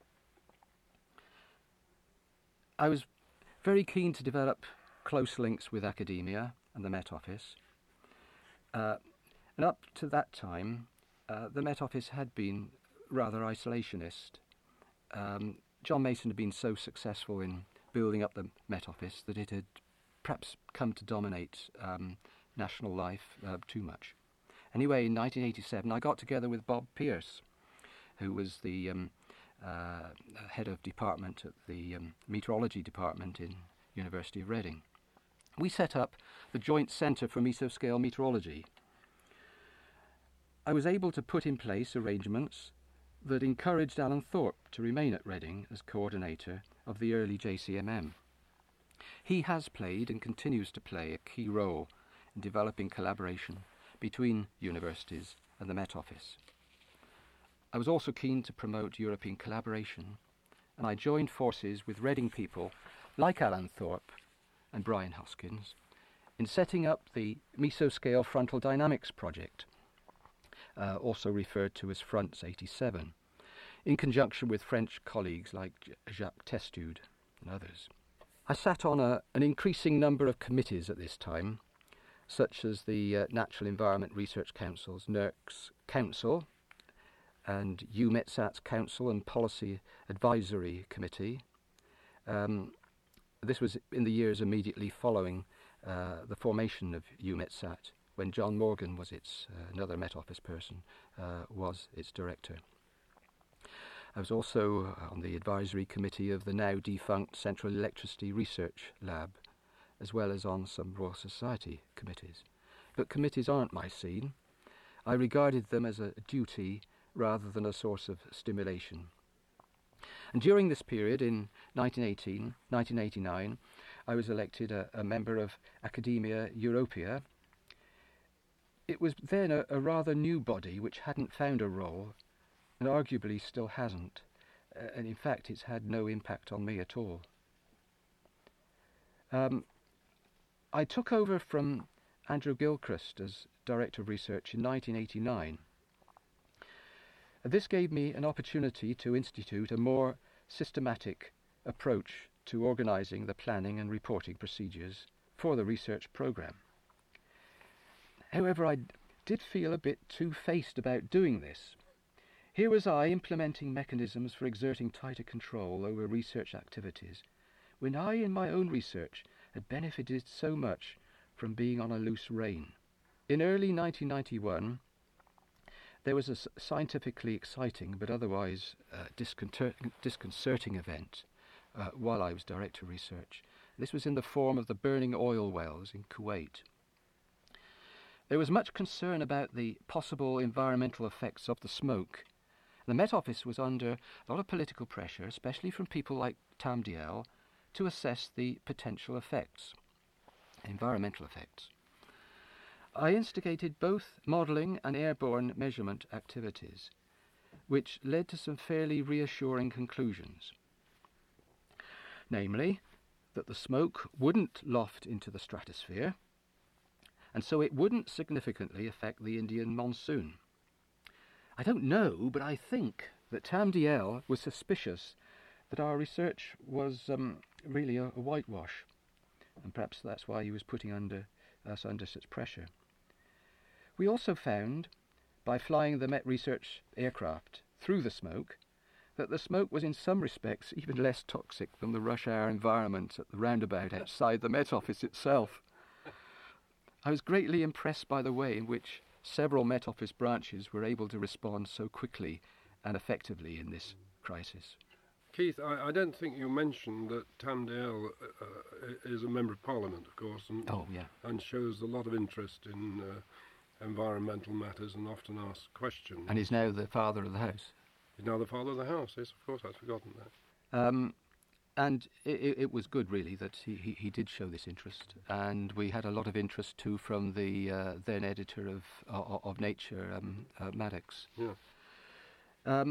I was very keen to develop close links with academia and the Met Office. And up to that time, the Met Office had been rather isolationist. John Mason had been so successful in building up the Met Office that it had perhaps come to dominate national life too much. Anyway, in 1987, I got together with Bob Pearce, who was the head of department at the meteorology department in University of Reading. We set up the Joint Centre for Mesoscale Meteorology. I was able to put in place arrangements that encouraged Alan Thorpe to remain at Reading as coordinator of the early JCMM. He has played and continues to play a key role in developing collaboration between universities and the Met Office. I was also keen to promote European collaboration, and I joined forces with Reading people like Alan Thorpe and Brian Hoskins in setting up the Mesoscale Frontal Dynamics Project, also referred to as Fronts 87, in conjunction with French colleagues like Jacques Testude and others. I sat on an increasing number of committees at this time, such as the Natural Environment Research Council's NERC's Council and EUMETSAT's Council and Policy Advisory Committee. This was in the years immediately following the formation of EUMETSAT, when John Morgan was another Met Office person, was its director. I was also on the advisory committee of the now defunct Central Electricity Research Lab, as well as on some Royal Society committees. But committees aren't my scene. I regarded them as a duty rather than a source of stimulation. And during this period, in 1989, I was elected a member of Academia Europea. It was then a rather new body which hadn't found a role, and arguably still hasn't, and in fact it's had no impact on me at all. I took over from Andrew Gilchrist as Director of Research in 1989. This gave me an opportunity to institute a more systematic approach to organising the planning and reporting procedures for the research programme. However, I did feel a bit two-faced about doing this. Here was I implementing mechanisms for exerting tighter control over research activities, when I, in my own research, had benefited so much from being on a loose rein. In early 1991, there was a scientifically exciting but otherwise disconcerting event while I was Director of Research. This was in the form of the burning oil wells in Kuwait. There was much concern about the possible environmental effects of the smoke. The Met Office was under a lot of political pressure, especially from people like Tam Dalyell, to assess the potential effects, environmental effects. I instigated both modelling and airborne measurement activities, which led to some fairly reassuring conclusions. Namely, that the smoke wouldn't loft into the stratosphere, and so it wouldn't significantly affect the Indian monsoon. I don't know, but I think that Tam Dalyell was suspicious that our research was really a whitewash, and perhaps that's why he was putting us under such pressure. We also found, by flying the Met Research aircraft through the smoke, that the smoke was in some respects even less toxic than the rush hour environment at the roundabout outside the Met Office itself. I was greatly impressed by the way in which several Met Office branches were able to respond so quickly and effectively in this crisis. Keith, I don't think you mentioned that Tam Dael is a Member of Parliament, of course, and shows a lot of interest in environmental matters and often asks questions. And he's now the Father of the House. He's now the Father of the House, yes, of course, I'd forgotten that. And it was good, really, that he did show this interest. And we had a lot of interest, too, from the then editor of Nature, Maddox. Yeah.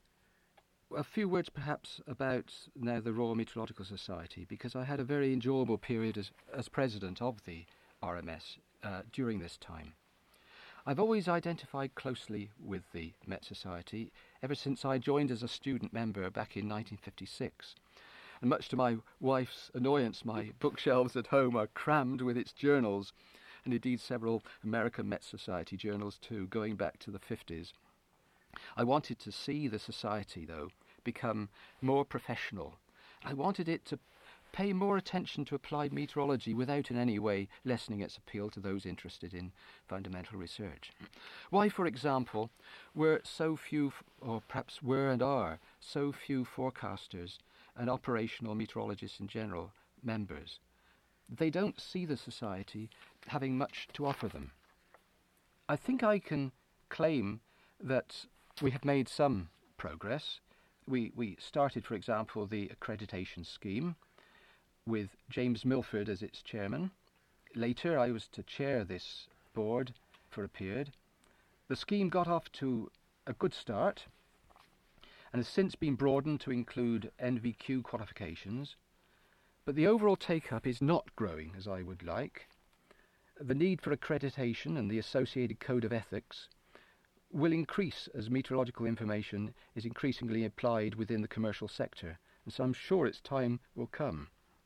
A few words, perhaps, about now the Royal Meteorological Society, because I had a very enjoyable period as president of the RMS during this time. I've always identified closely with the Met Society ever since I joined as a student member back in 1956. And much to my wife's annoyance, my bookshelves at home are crammed with its journals, and indeed several American Met Society journals too, going back to the 50s. I wanted to see the Society, though, become more professional. I wanted it to pay more attention to applied meteorology without in any way lessening its appeal to those interested in fundamental research. Why, for example, were so few, or perhaps were and are, so few forecasters and operational meteorologists in general members? They don't see the Society having much to offer them. I think I can claim that we have made some progress. We started, for example, the accreditation scheme with James Milford as its chairman. Later, I was to chair this board for a period. The scheme got off to a good start and has since been broadened to include NVQ qualifications, but the overall take-up is not growing as I would like. The need for accreditation and the associated code of ethics will increase as meteorological information is increasingly applied within the commercial sector, and so I'm sure its time will come.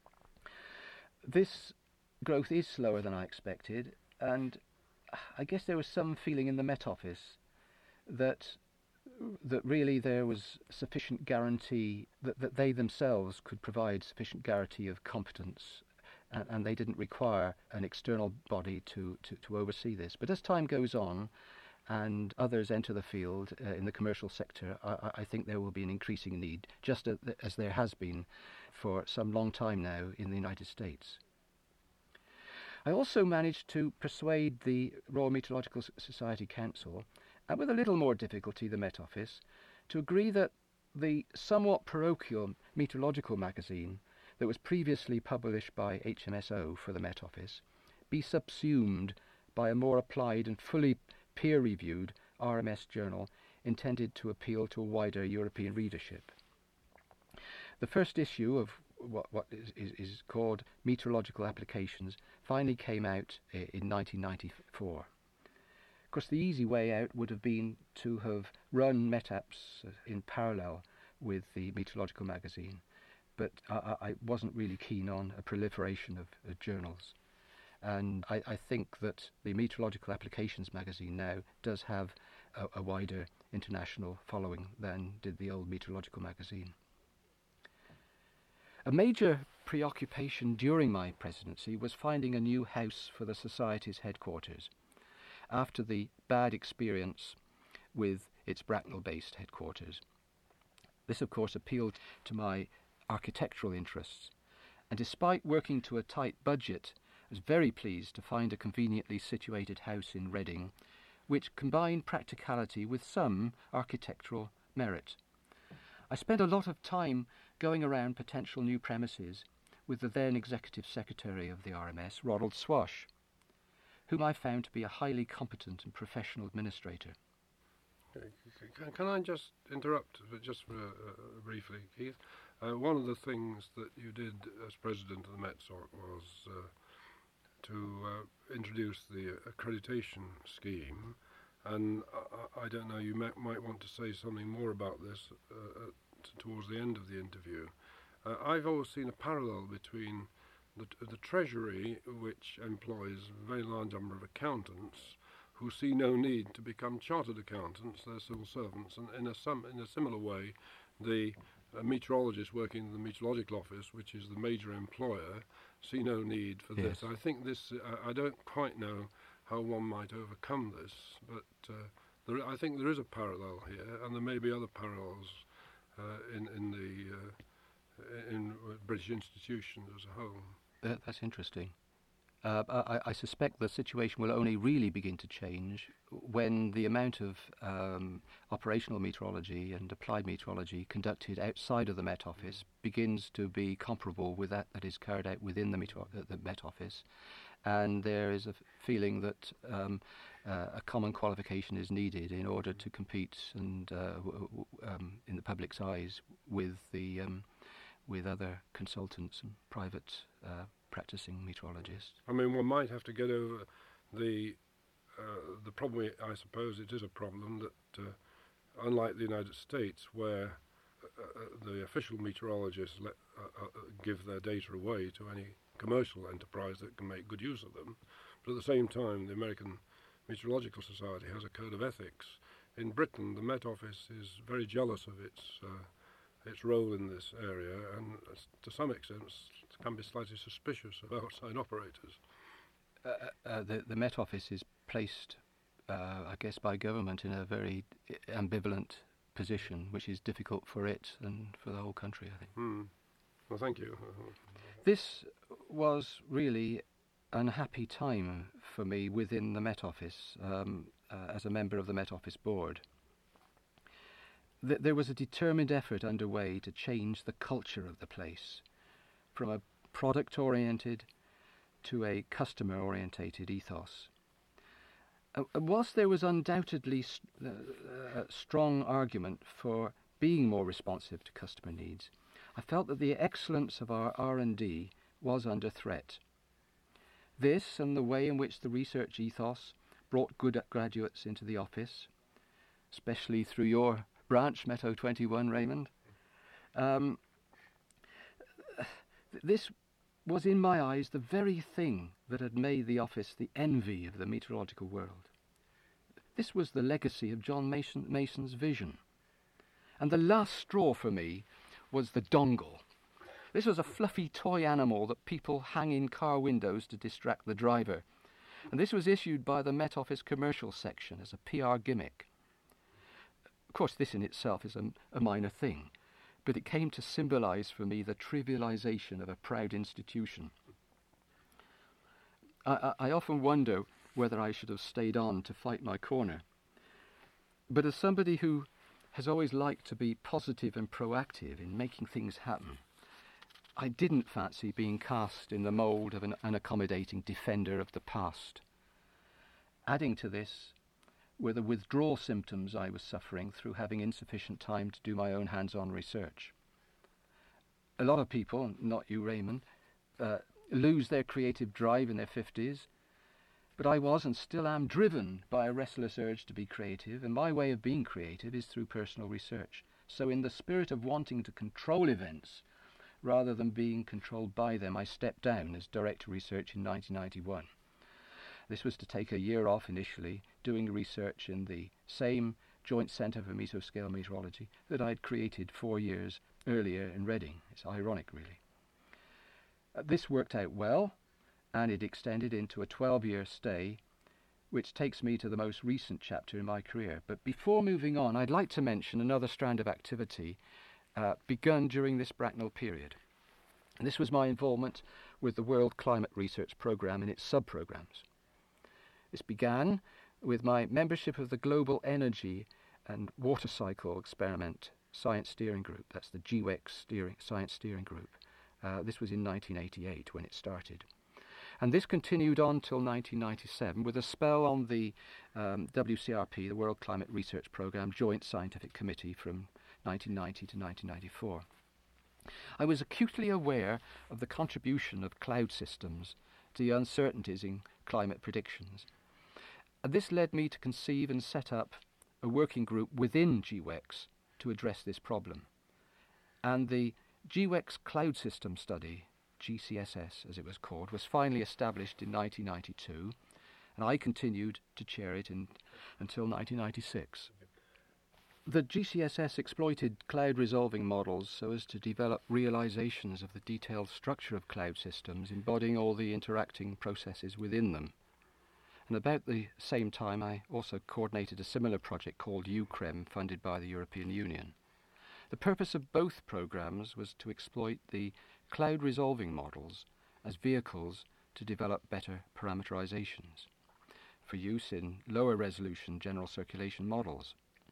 This growth is slower than I expected, and I guess there was some feeling in the Met Office that really there was sufficient guarantee, that they themselves could provide sufficient guarantee of competence, and they didn't require an external body to oversee this. But as time goes on and others enter the field in the commercial sector, I think there will be an increasing need, just as there has been for some long time now in the United States. I also managed to persuade the Royal Meteorological Society Council, and with a little more difficulty the Met Office, to agree that the somewhat parochial meteorological magazine that was previously published by HMSO for the Met Office be subsumed by a more applied and fully peer-reviewed RMS journal intended to appeal to a wider European readership. The first issue of what is called Meteorological Applications finally came out in 1994. Of course, the easy way out would have been to have run METAPS in parallel with the Meteorological magazine, but I wasn't really keen on a proliferation of journals. And I think that the Meteorological Applications magazine now does have a wider international following than did the old Meteorological magazine. A major preoccupation during my presidency was finding a new house for the Society's headquarters, after the bad experience with its Bracknell-based headquarters. This, of course, appealed to my architectural interests, and despite working to a tight budget, I was very pleased to find a conveniently situated house in Reading, which combined practicality with some architectural merit. I spent a lot of time going around potential new premises with the then Executive Secretary of the RMS, Ronald Swash, whom I found to be a highly competent and professional administrator. Can I just interrupt just briefly, Keith? One of the things that you did as president of the Met was to introduce the accreditation scheme, and I don't know, you might want to say something more about this towards the end of the interview. I've always seen a parallel between the Treasury, which employs a very large number of accountants who see no need to become chartered accountants, they're civil servants, and in a similar way, the meteorologists working in the Meteorological Office, which is the major employer, see no need for this. I think this, I don't quite know how one might overcome this, but I think there is a parallel here, and there may be other parallels in British institutions as a whole. That's interesting. I suspect the situation will only really begin to change when the amount of operational meteorology and applied meteorology conducted outside of the Met Office begins to be comparable with that is carried out within the Met Office, and there is a feeling that a common qualification is needed in order to compete and in the public's eyes with other consultants and private practicing meteorologists. I mean, one might have to get over the problem. I suppose it is a problem that, unlike the United States, where the official meteorologists give their data away to any commercial enterprise that can make good use of them, but at the same time, the American Meteorological Society has a code of ethics. In Britain, the Met Office is very jealous of its role in this area, and to some extent can be slightly suspicious of outside operators. The Met Office is placed, I guess, by government in a very ambivalent position, which is difficult for it and for the whole country, I think. Well, thank you. This was really an happy time for me within the Met Office, as a member of the Met Office board. There was a determined effort underway to change the culture of the place from a product-oriented to a customer-orientated ethos. Whilst there was undoubtedly a strong argument for being more responsive to customer needs, I felt that the excellence of our R&D was under threat. This and the way in which the research ethos brought good graduates into the office, especially through your branch, Metto 21, Raymond. This was, in my eyes, the very thing that had made the office the envy of the meteorological world. This was the legacy of John Mason's vision. And the last straw for me was the dongle. This was a fluffy toy animal that people hang in car windows to distract the driver. And this was issued by the Met Office commercial section as a PR gimmick. Of course, this in itself is a minor thing, but it came to symbolize for me the trivialization of a proud institution. I often wonder whether I should have stayed on to fight my corner. But as somebody who has always liked to be positive and proactive in making things happen, I didn't fancy being cast in the mould of an unaccommodating defender of the past. Adding to this were the withdrawal symptoms I was suffering through having insufficient time to do my own hands-on research. A lot of people, not you, Raymond, lose their creative drive in their 50s, but I was and still am driven by a restless urge to be creative, and my way of being creative is through personal research. So in the spirit of wanting to control events, rather than being controlled by them, I stepped down as Director of Research in 1991. This was to take a year off initially, doing research in the same Joint Centre for Mesoscale Meteorology that I'd created 4 years earlier in Reading. It's ironic, really. This worked out well, and it extended into a 12-year stay, which takes me to the most recent chapter in my career. But before moving on, I'd like to mention another strand of activity begun during this Bracknell period. And this was my involvement with the World Climate Research Programme and its sub-programmes. This began with my membership of the Global Energy and Water Cycle Experiment Science Steering Group. That's the GWEX Science Steering Group. This was in 1988 when it started. And this continued on till 1997 with a spell on the WCRP, the World Climate Research Programme Joint Scientific Committee from 1990 to 1994. I was acutely aware of the contribution of cloud systems to the uncertainties in climate predictions. And this led me to conceive and set up a working group within GWEX to address this problem. And the GWEX Cloud System Study, GCSS as it was called, was finally established in 1992, and I continued to chair it until 1996. The GCSS exploited cloud resolving models so as to develop realizations of the detailed structure of cloud systems, embodying all the interacting processes within them. And about the same time I also coordinated a similar project called UCREM, funded by the European Union. The purpose of both programs was to exploit the cloud resolving models as vehicles to develop better parameterizations for use in lower resolution general circulation models.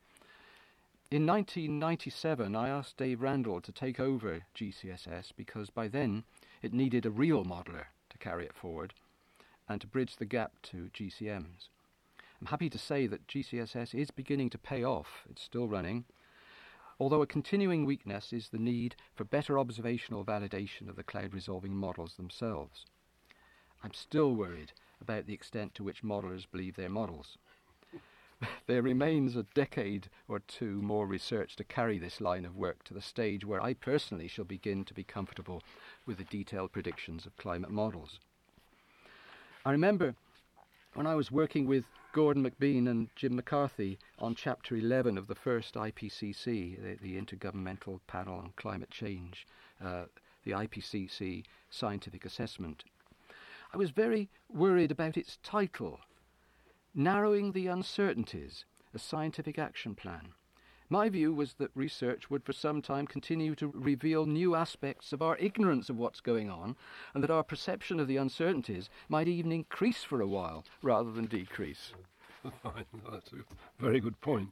In 1997, I asked Dave Randall to take over GCSS because by then it needed a real modeler to carry it forward and to bridge the gap to GCMs. I'm happy to say that GCSS is beginning to pay off. It's still running, although a continuing weakness is the need for better observational validation of the cloud resolving models themselves. I'm still worried about the extent to which modelers believe their models. There remains a decade or two more research to carry this line of work to the stage where I personally shall begin to be comfortable with the detailed predictions of climate models. I remember when I was working with Gordon McBean and Jim McCarthy on Chapter 11 of the first IPCC, the Intergovernmental Panel on Climate Change, the IPCC Scientific Assessment. I was very worried about its title, Narrowing the Uncertainties, a Scientific Action Plan. My view was that research would for some time continue to reveal new aspects of our ignorance of what's going on, and that our perception of the uncertainties might even increase for a while rather than decrease. Fine, that's a very good point.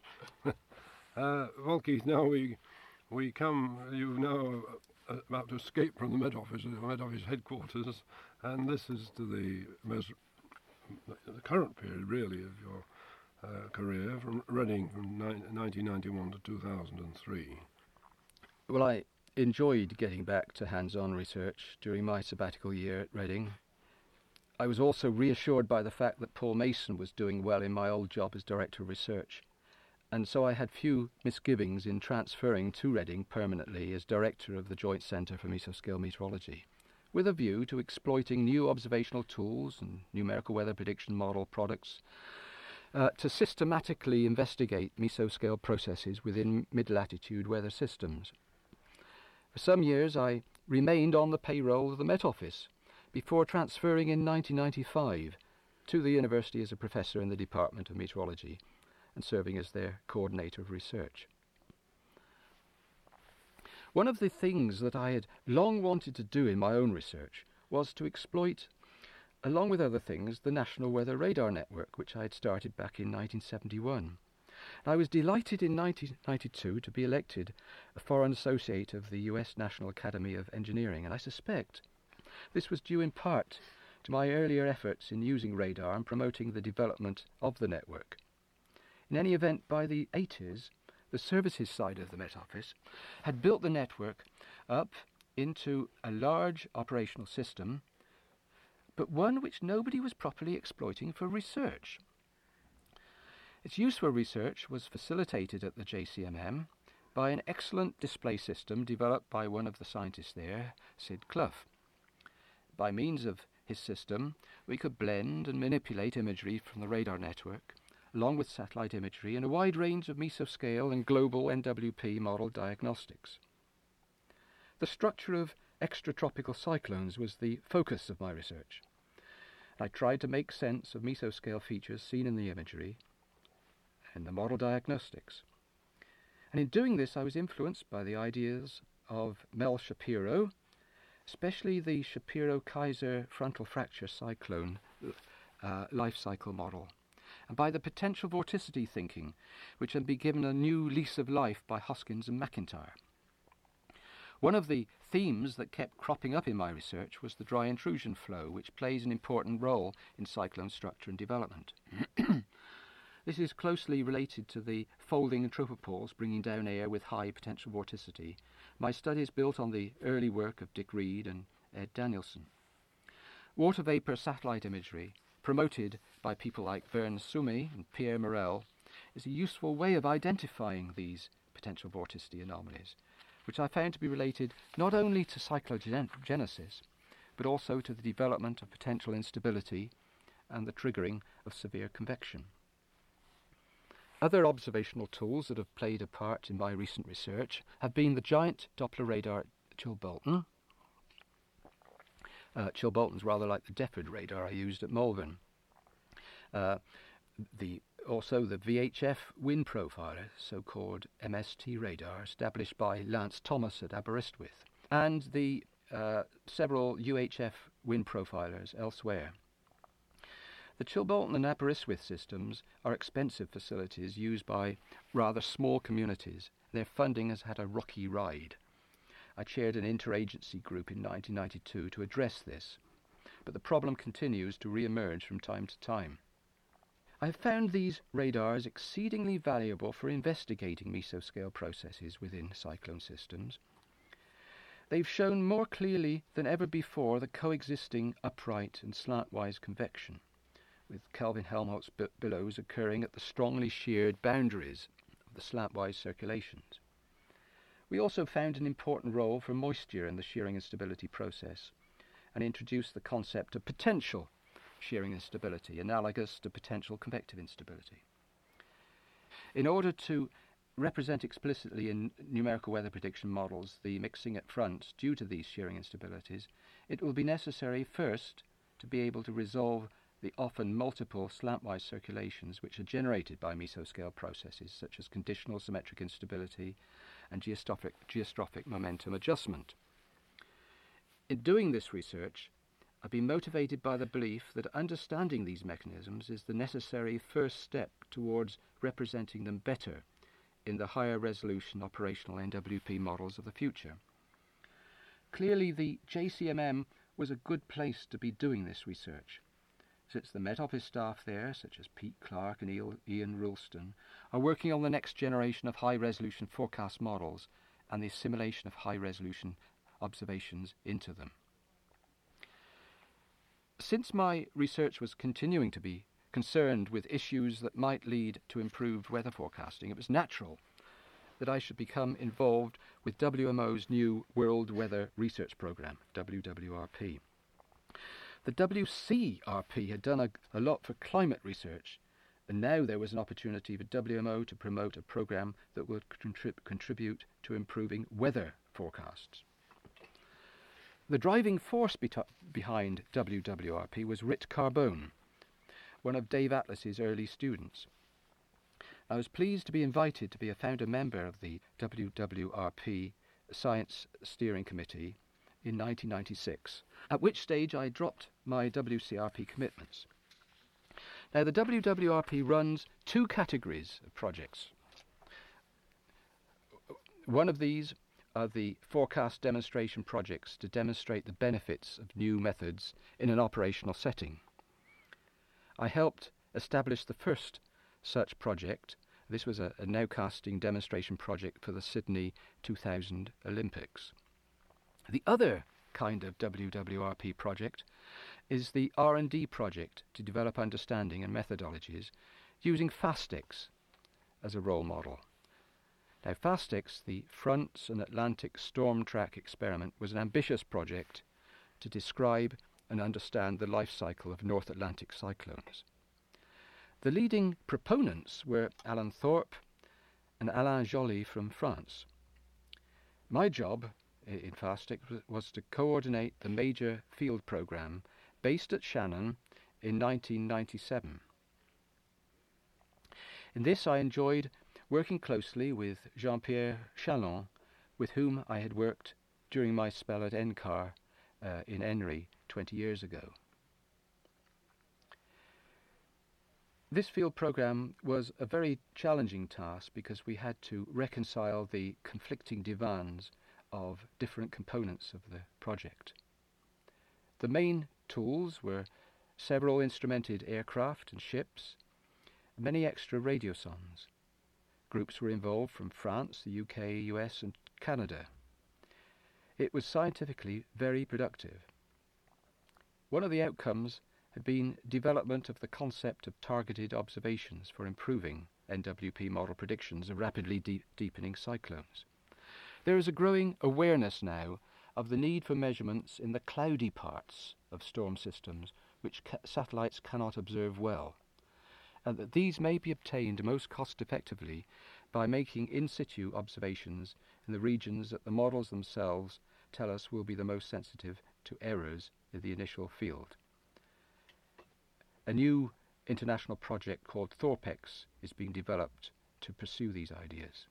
Well, Keith, now we come, you've now about to escape from the Met Office headquarters, and this is to the current period, really, of your career, from Reading from 1991 to 2003. Well, I enjoyed getting back to hands-on research during my sabbatical year at Reading. I was also reassured by the fact that Paul Mason was doing well in my old job as Director of Research, and so I had few misgivings in transferring to Reading permanently as Director of the Joint Centre for Mesoscale Meteorology, with a view to exploiting new observational tools and numerical weather prediction model products to systematically investigate mesoscale processes within mid-latitude weather systems. For some years I remained on the payroll of the Met Office before transferring in 1995 to the university as a professor in the Department of Meteorology and serving as their coordinator of research. One of the things that I had long wanted to do in my own research was to exploit, along with other things, the National Weather Radar Network, which I had started back in 1971. I was delighted in 1992 to be elected a Foreign Associate of the US National Academy of Engineering, and I suspect this was due in part to my earlier efforts in using radar and promoting the development of the network. In any event, by the 80s, the services side of the Met Office had built the network up into a large operational system, but one which nobody was properly exploiting for research. Its use for research was facilitated at the JCMM by an excellent display system developed by one of the scientists there, Sid Clough. By means of his system, we could blend and manipulate imagery from the radar network, along with satellite imagery and a wide range of mesoscale and global NWP model diagnostics. The structure of extratropical cyclones was the focus of my research. I tried to make sense of mesoscale features seen in the imagery and the model diagnostics. And in doing this, I was influenced by the ideas of Mel Shapiro, especially the Shapiro-Kaiser frontal fracture cyclone life cycle model, and by the potential vorticity thinking, which had been given a new lease of life by Hoskins and McIntyre. One of the themes that kept cropping up in my research was the dry intrusion flow, which plays an important role in cyclone structure and development. This is closely related to the folding tropopoles bringing down air with high potential vorticity. My studies built on the early work of Dick Reed and Ed Danielson. Water vapour satellite imagery, promoted by people like Vern Sumi and Pierre Morel, is a useful way of identifying these potential vorticity anomalies, which I found to be related not only to cyclogenesis, but also to the development of potential instability and the triggering of severe convection. Other observational tools that have played a part in my recent research have been the giant Doppler radar at Chilbolton. Chilbolton's rather like the Depard radar I used at Malvern. The also the VHF wind profiler, so-called MST radar, established by Lance Thomas at Aberystwyth, and the several UHF wind profilers elsewhere. The Chilbolton and Aberystwyth systems are expensive facilities used by rather small communities. Their funding has had a rocky ride. I chaired an interagency group in 1992 to address this, but the problem continues to re-emerge from time to time. I have found these radars exceedingly valuable for investigating mesoscale processes within cyclone systems. They've shown more clearly than ever before the coexisting upright and slantwise convection, with Kelvin-Helmholtz billows occurring at the strongly sheared boundaries of the slantwise circulations. We also found an important role for moisture in the shearing instability process and introduced the concept of potential shearing instability, analogous to potential convective instability. In order to represent explicitly in numerical weather prediction models the mixing at front due to these shearing instabilities, it will be necessary first to be able to resolve the often multiple slantwise circulations which are generated by mesoscale processes such as conditional symmetric instability and geostrophic momentum adjustment. In doing this research, I've been motivated by the belief that understanding these mechanisms is the necessary first step towards representing them better in the higher resolution operational NWP models of the future. Clearly, the JCMM was a good place to be doing this research, since the Met Office staff there, such as Pete Clark and Ian Rulston, are working on the next generation of high-resolution forecast models and the assimilation of high-resolution observations into them. Since my research was continuing to be concerned with issues that might lead to improved weather forecasting, it was natural that I should become involved with WMO's new World Weather Research Programme, WWRP. The WCRP had done a lot for climate research, and now there was an opportunity for WMO to promote a programme that would contribute to improving weather forecasts. The driving force behind WWRP was Rit Carbone, one of Dave Atlas's early students. I was pleased to be invited to be a founder member of the WWRP Science Steering Committee in 1996, at which stage I dropped my WCRP commitments. Now, the WWRP runs two categories of projects. One of these are the forecast demonstration projects to demonstrate the benefits of new methods in an operational setting. I helped establish the first such project. This was a nowcasting demonstration project for the Sydney 2000 Olympics. The other kind of WWRP project is the R&D project to develop understanding and methodologies using FASTEX as a role model. Now, FASTEX, the Fronts and Atlantic Storm Track Experiment, was an ambitious project to describe and understand the life cycle of North Atlantic cyclones. The leading proponents were Alan Thorpe and Alain Joly from France. My job in FASTEX was to coordinate the major field programme based at Shannon in 1997. In this I enjoyed working closely with Jean-Pierre Chalon, with whom I had worked during my spell at NCAR in Henry 20 years ago. This field programme was a very challenging task because we had to reconcile the conflicting demands of different components of the project. The main tools were several instrumented aircraft and ships, many extra radiosondes. Groups were involved from France, the UK, US and Canada. It was scientifically very productive. One of the outcomes had been development of the concept of targeted observations for improving NWP model predictions of rapidly deepening cyclones. There is a growing awareness now of the need for measurements in the cloudy parts of storm systems which satellites cannot observe well, and that these may be obtained most cost-effectively by making in-situ observations in the regions that the models themselves tell us will be the most sensitive to errors in the initial field. A new international project called Thorpex is being developed to pursue these ideas.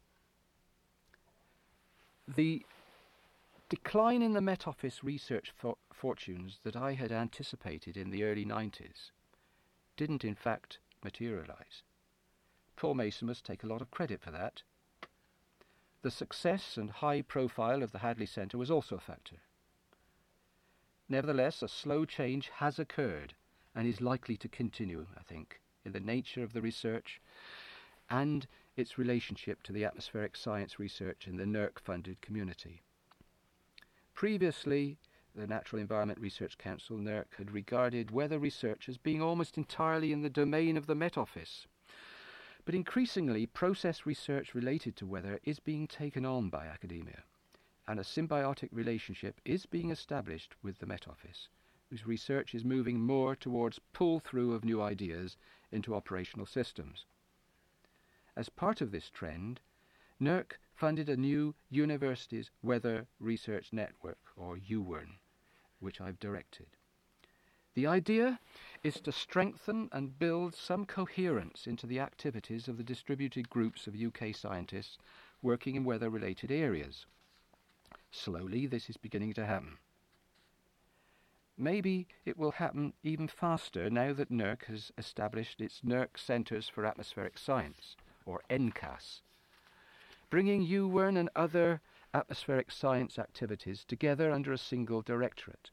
The decline in the Met Office research fortunes that I had anticipated in the early 90s didn't in fact materialise. Paul Mason must take a lot of credit for that. The success and high profile of the Hadley Centre was also a factor. Nevertheless, a slow change has occurred and is likely to continue, I think, in the nature of the research and its relationship to the atmospheric science research in the NERC-funded community. Previously, the Natural Environment Research Council, NERC, had regarded weather research as being almost entirely in the domain of the Met Office. But increasingly, process research related to weather is being taken on by academia, and a symbiotic relationship is being established with the Met Office, whose research is moving more towards pull-through of new ideas into operational systems. As part of this trend, NERC funded a new Universities Weather Research Network, or UWERN, which I've directed. The idea is to strengthen and build some coherence into the activities of the distributed groups of UK scientists working in weather-related areas. Slowly, this is beginning to happen. Maybe it will happen even faster now that NERC has established its NERC Centres for Atmospheric Science, or NCAS, bringing UWERN and other atmospheric science activities together under a single directorate.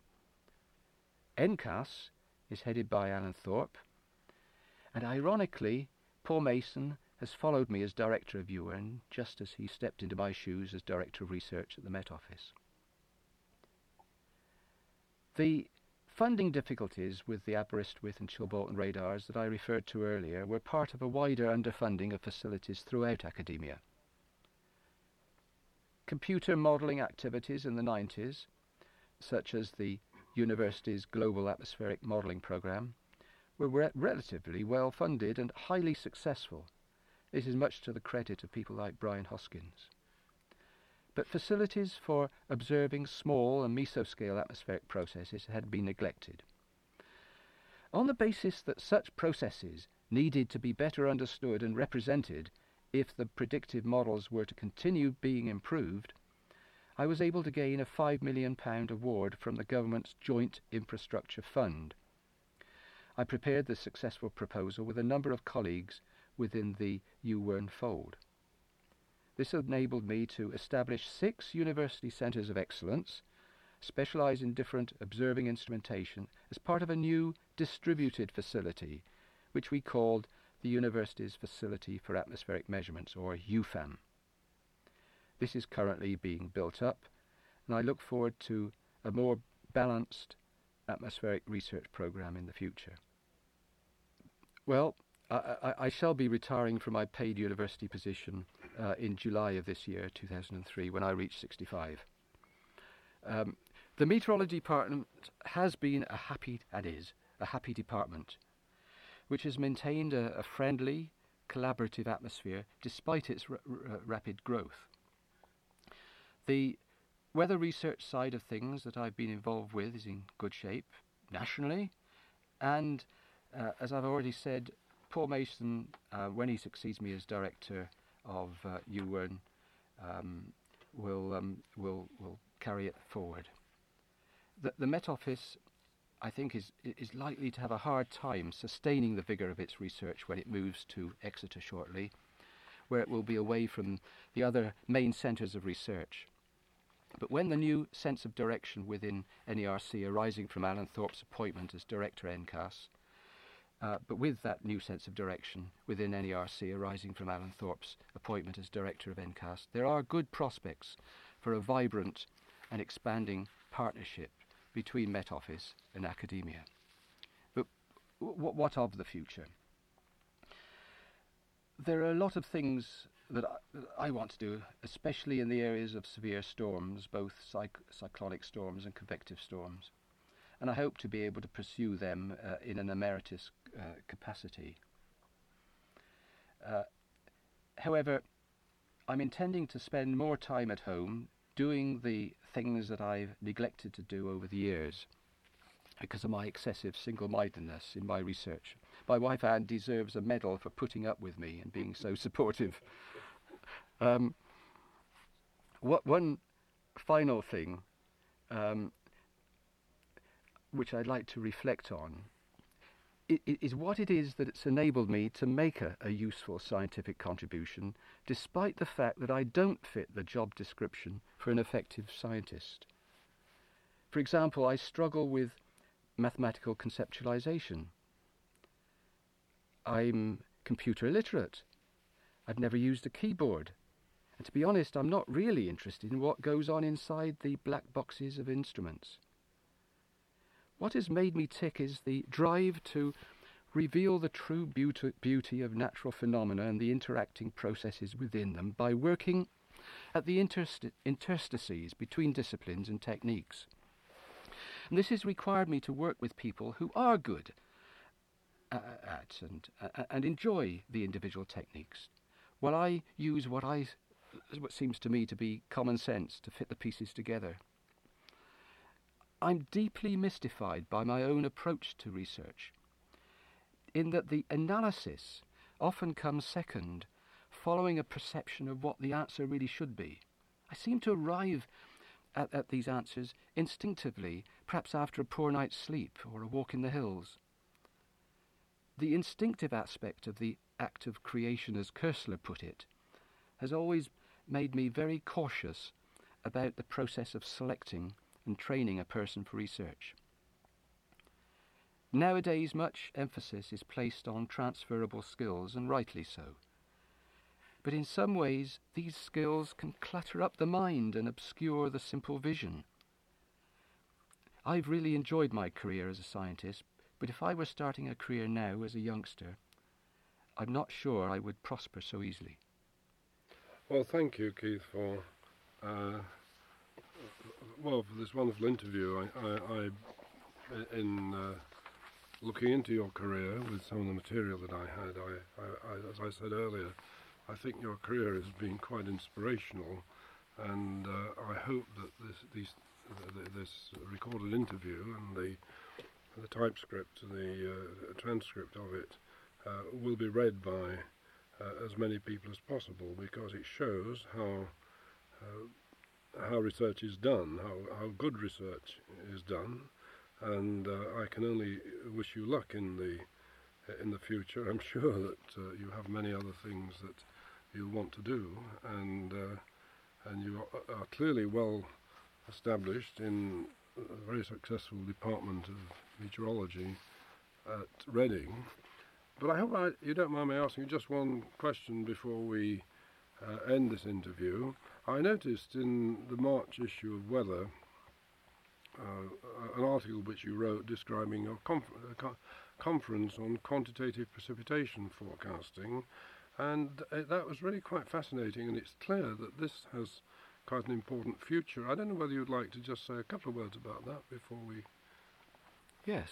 NCAS is headed by Alan Thorpe, and ironically, Paul Mason has followed me as director of UWERN just as he stepped into my shoes as director of research at the Met Office. The funding difficulties with the Aberystwyth and Chilbolton radars that I referred to earlier were part of a wider underfunding of facilities throughout academia. Computer modelling activities in the 90s, such as the university's Global Atmospheric Modelling Programme, were relatively well funded and highly successful. This is much to the credit of people like Brian Hoskins. But facilities for observing small and mesoscale atmospheric processes had been neglected. On the basis that such processes needed to be better understood and represented if the predictive models were to continue being improved, I was able to gain a £5 million award from the government's Joint Infrastructure Fund. I prepared the successful proposal with a number of colleagues within the UWERN fold. This enabled me to establish 6 university centres of excellence, specialised in different observing instrumentation, as part of a new distributed facility, which we called the University's Facility for Atmospheric Measurements, or UFAM. This is currently being built up, and I look forward to a more balanced atmospheric research programme in the future. Well, I shall be retiring from my paid university position in July of this year, 2003, when I reach 65. The meteorology department has been a happy department, which has maintained a friendly, collaborative atmosphere despite its rapid growth. The weather research side of things that I've been involved with is in good shape nationally, and as I've already said, Paul Mason, when he succeeds me as director of UWERN, will carry it forward. The Met Office, I think, is likely to have a hard time sustaining the vigour of its research when it moves to Exeter shortly, where it will be away from the other main centres of research. But when the new sense of direction within NERC arising from Alan Thorpe's appointment as Director NCAS, but with that new sense of direction within NERC arising from Alan Thorpe's appointment as Director of NCAS, there are good prospects for a vibrant and expanding partnership between Met Office and academia. But what of the future? There are a lot of things that I want to do, especially in the areas of severe storms, both cyclonic storms and convective storms. And I hope to be able to pursue them in an emeritus capacity. However, I'm intending to spend more time at home doing the things that I've neglected to do over the years because of my excessive single-mindedness in my research. my wife Anne deserves a medal for putting up with me and being so supportive. One final thing which I'd like to reflect on is what it is that it's enabled me to make a useful scientific contribution, despite the fact that I don't fit the job description for an effective scientist. For example, I struggle with mathematical conceptualization. I'm computer illiterate. I've never used a keyboard. And to be honest, I'm not really interested in what goes on inside the black boxes of instruments. What has made me tick is the drive to reveal the true beauty of natural phenomena and the interacting processes within them by working at the interstices between disciplines and techniques. And this has required me to work with people who are good at and enjoy the individual techniques, while I use what seems to me to be common sense to fit the pieces together. I'm deeply mystified by my own approach to research, in that the analysis often comes second, following a perception of what the answer really should be. I seem to arrive at these answers instinctively, perhaps after a poor night's sleep or a walk in the hills. The instinctive aspect of the act of creation, as Koestler put it, has always made me very cautious about the process of selecting and training a person for research. Nowadays, much emphasis is placed on transferable skills, and rightly so. But in some ways, these skills can clutter up the mind and obscure the simple vision. I've really enjoyed my career as a scientist, but if I were starting a career now as a youngster, I'm not sure I would prosper so easily. Well, thank you, Keith, for this wonderful interview. In looking into your career with some of the material that I had, as I said earlier, I think your career has been quite inspirational, and I hope that this recorded interview and the typescript, the transcript of it, will be read by as many people as possible, because it shows how research is done, how good research is done, and I can only wish you luck in the future. I'm sure that you have many other things that you want to do, and you are clearly well established in a very successful department of meteorology at Reading. But I hope you don't mind me asking you just one question before we end this interview. I noticed in the March issue of Weather an article which you wrote describing your conference on quantitative precipitation forecasting, and that was really quite fascinating, and it's clear that this has quite an important future. I don't know whether you'd like to just say a couple of words about that before we... Yes.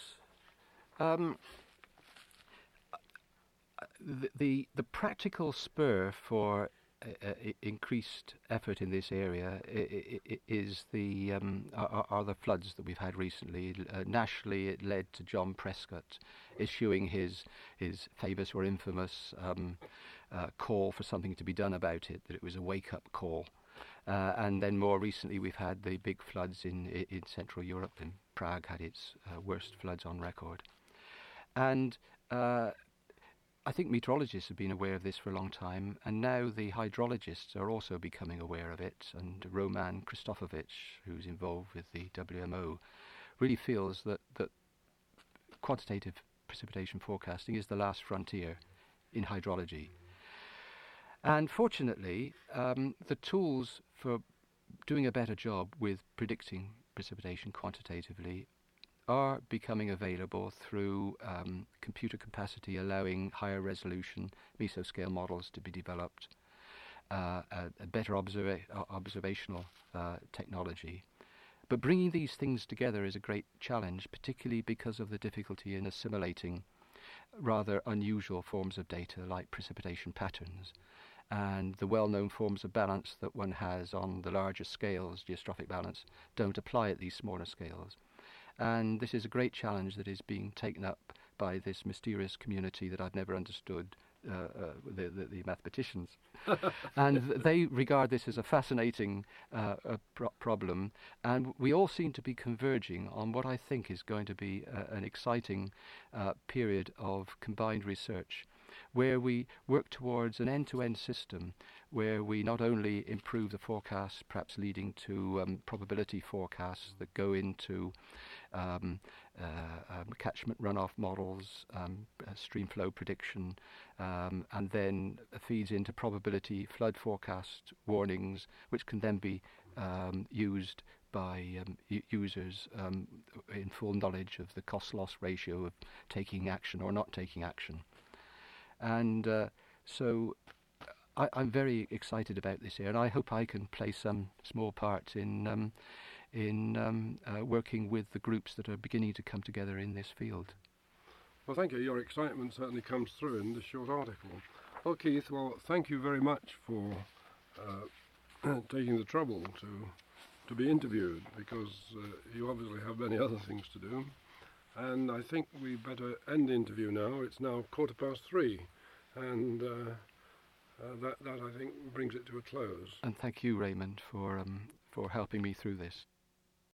The practical spur for increased effort in this area is are the floods that we've had recently. Nationally, it led to John Prescott issuing his famous or infamous call for something to be done about it, that it was a wake-up call. And then more recently, we've had the big floods in Central Europe, and Prague had its worst floods on record. And I think meteorologists have been aware of this for a long time, and now the hydrologists are also becoming aware of it, and Roman Kristofovich, who's involved with the WMO, really feels that quantitative precipitation forecasting is the last frontier in hydrology. And fortunately, the tools for doing a better job with predicting precipitation quantitatively are becoming available through computer capacity, allowing higher resolution mesoscale models to be developed, a better observational technology. But bringing these things together is a great challenge, particularly because of the difficulty in assimilating rather unusual forms of data like precipitation patterns and the well-known forms of balance that one has on the larger scales, geostrophic balance, don't apply at these smaller scales. And this is a great challenge that is being taken up by this mysterious community that I've never understood, the mathematicians. And they regard this as a fascinating problem, and we all seem to be converging on what I think is going to be an exciting period of combined research, where we work towards an end-to-end system where we not only improve the forecasts, perhaps leading to probability forecasts that go into catchment runoff models, stream flow prediction, and then feeds into probability flood forecast warnings, which can then be used by users in full knowledge of the cost-loss ratio of taking action or not taking action. And so I'm very excited about this here, and I hope I can play some small part in working with the groups that are beginning to come together in this field. Well, thank you. Your excitement certainly comes through in this short article. Well, Keith, thank you very much for taking the trouble to be interviewed, because you obviously have many other things to do. And I think we better end the interview now. It's now 3:15, and that I think brings it to a close. And thank you, Raymond, for helping me through this.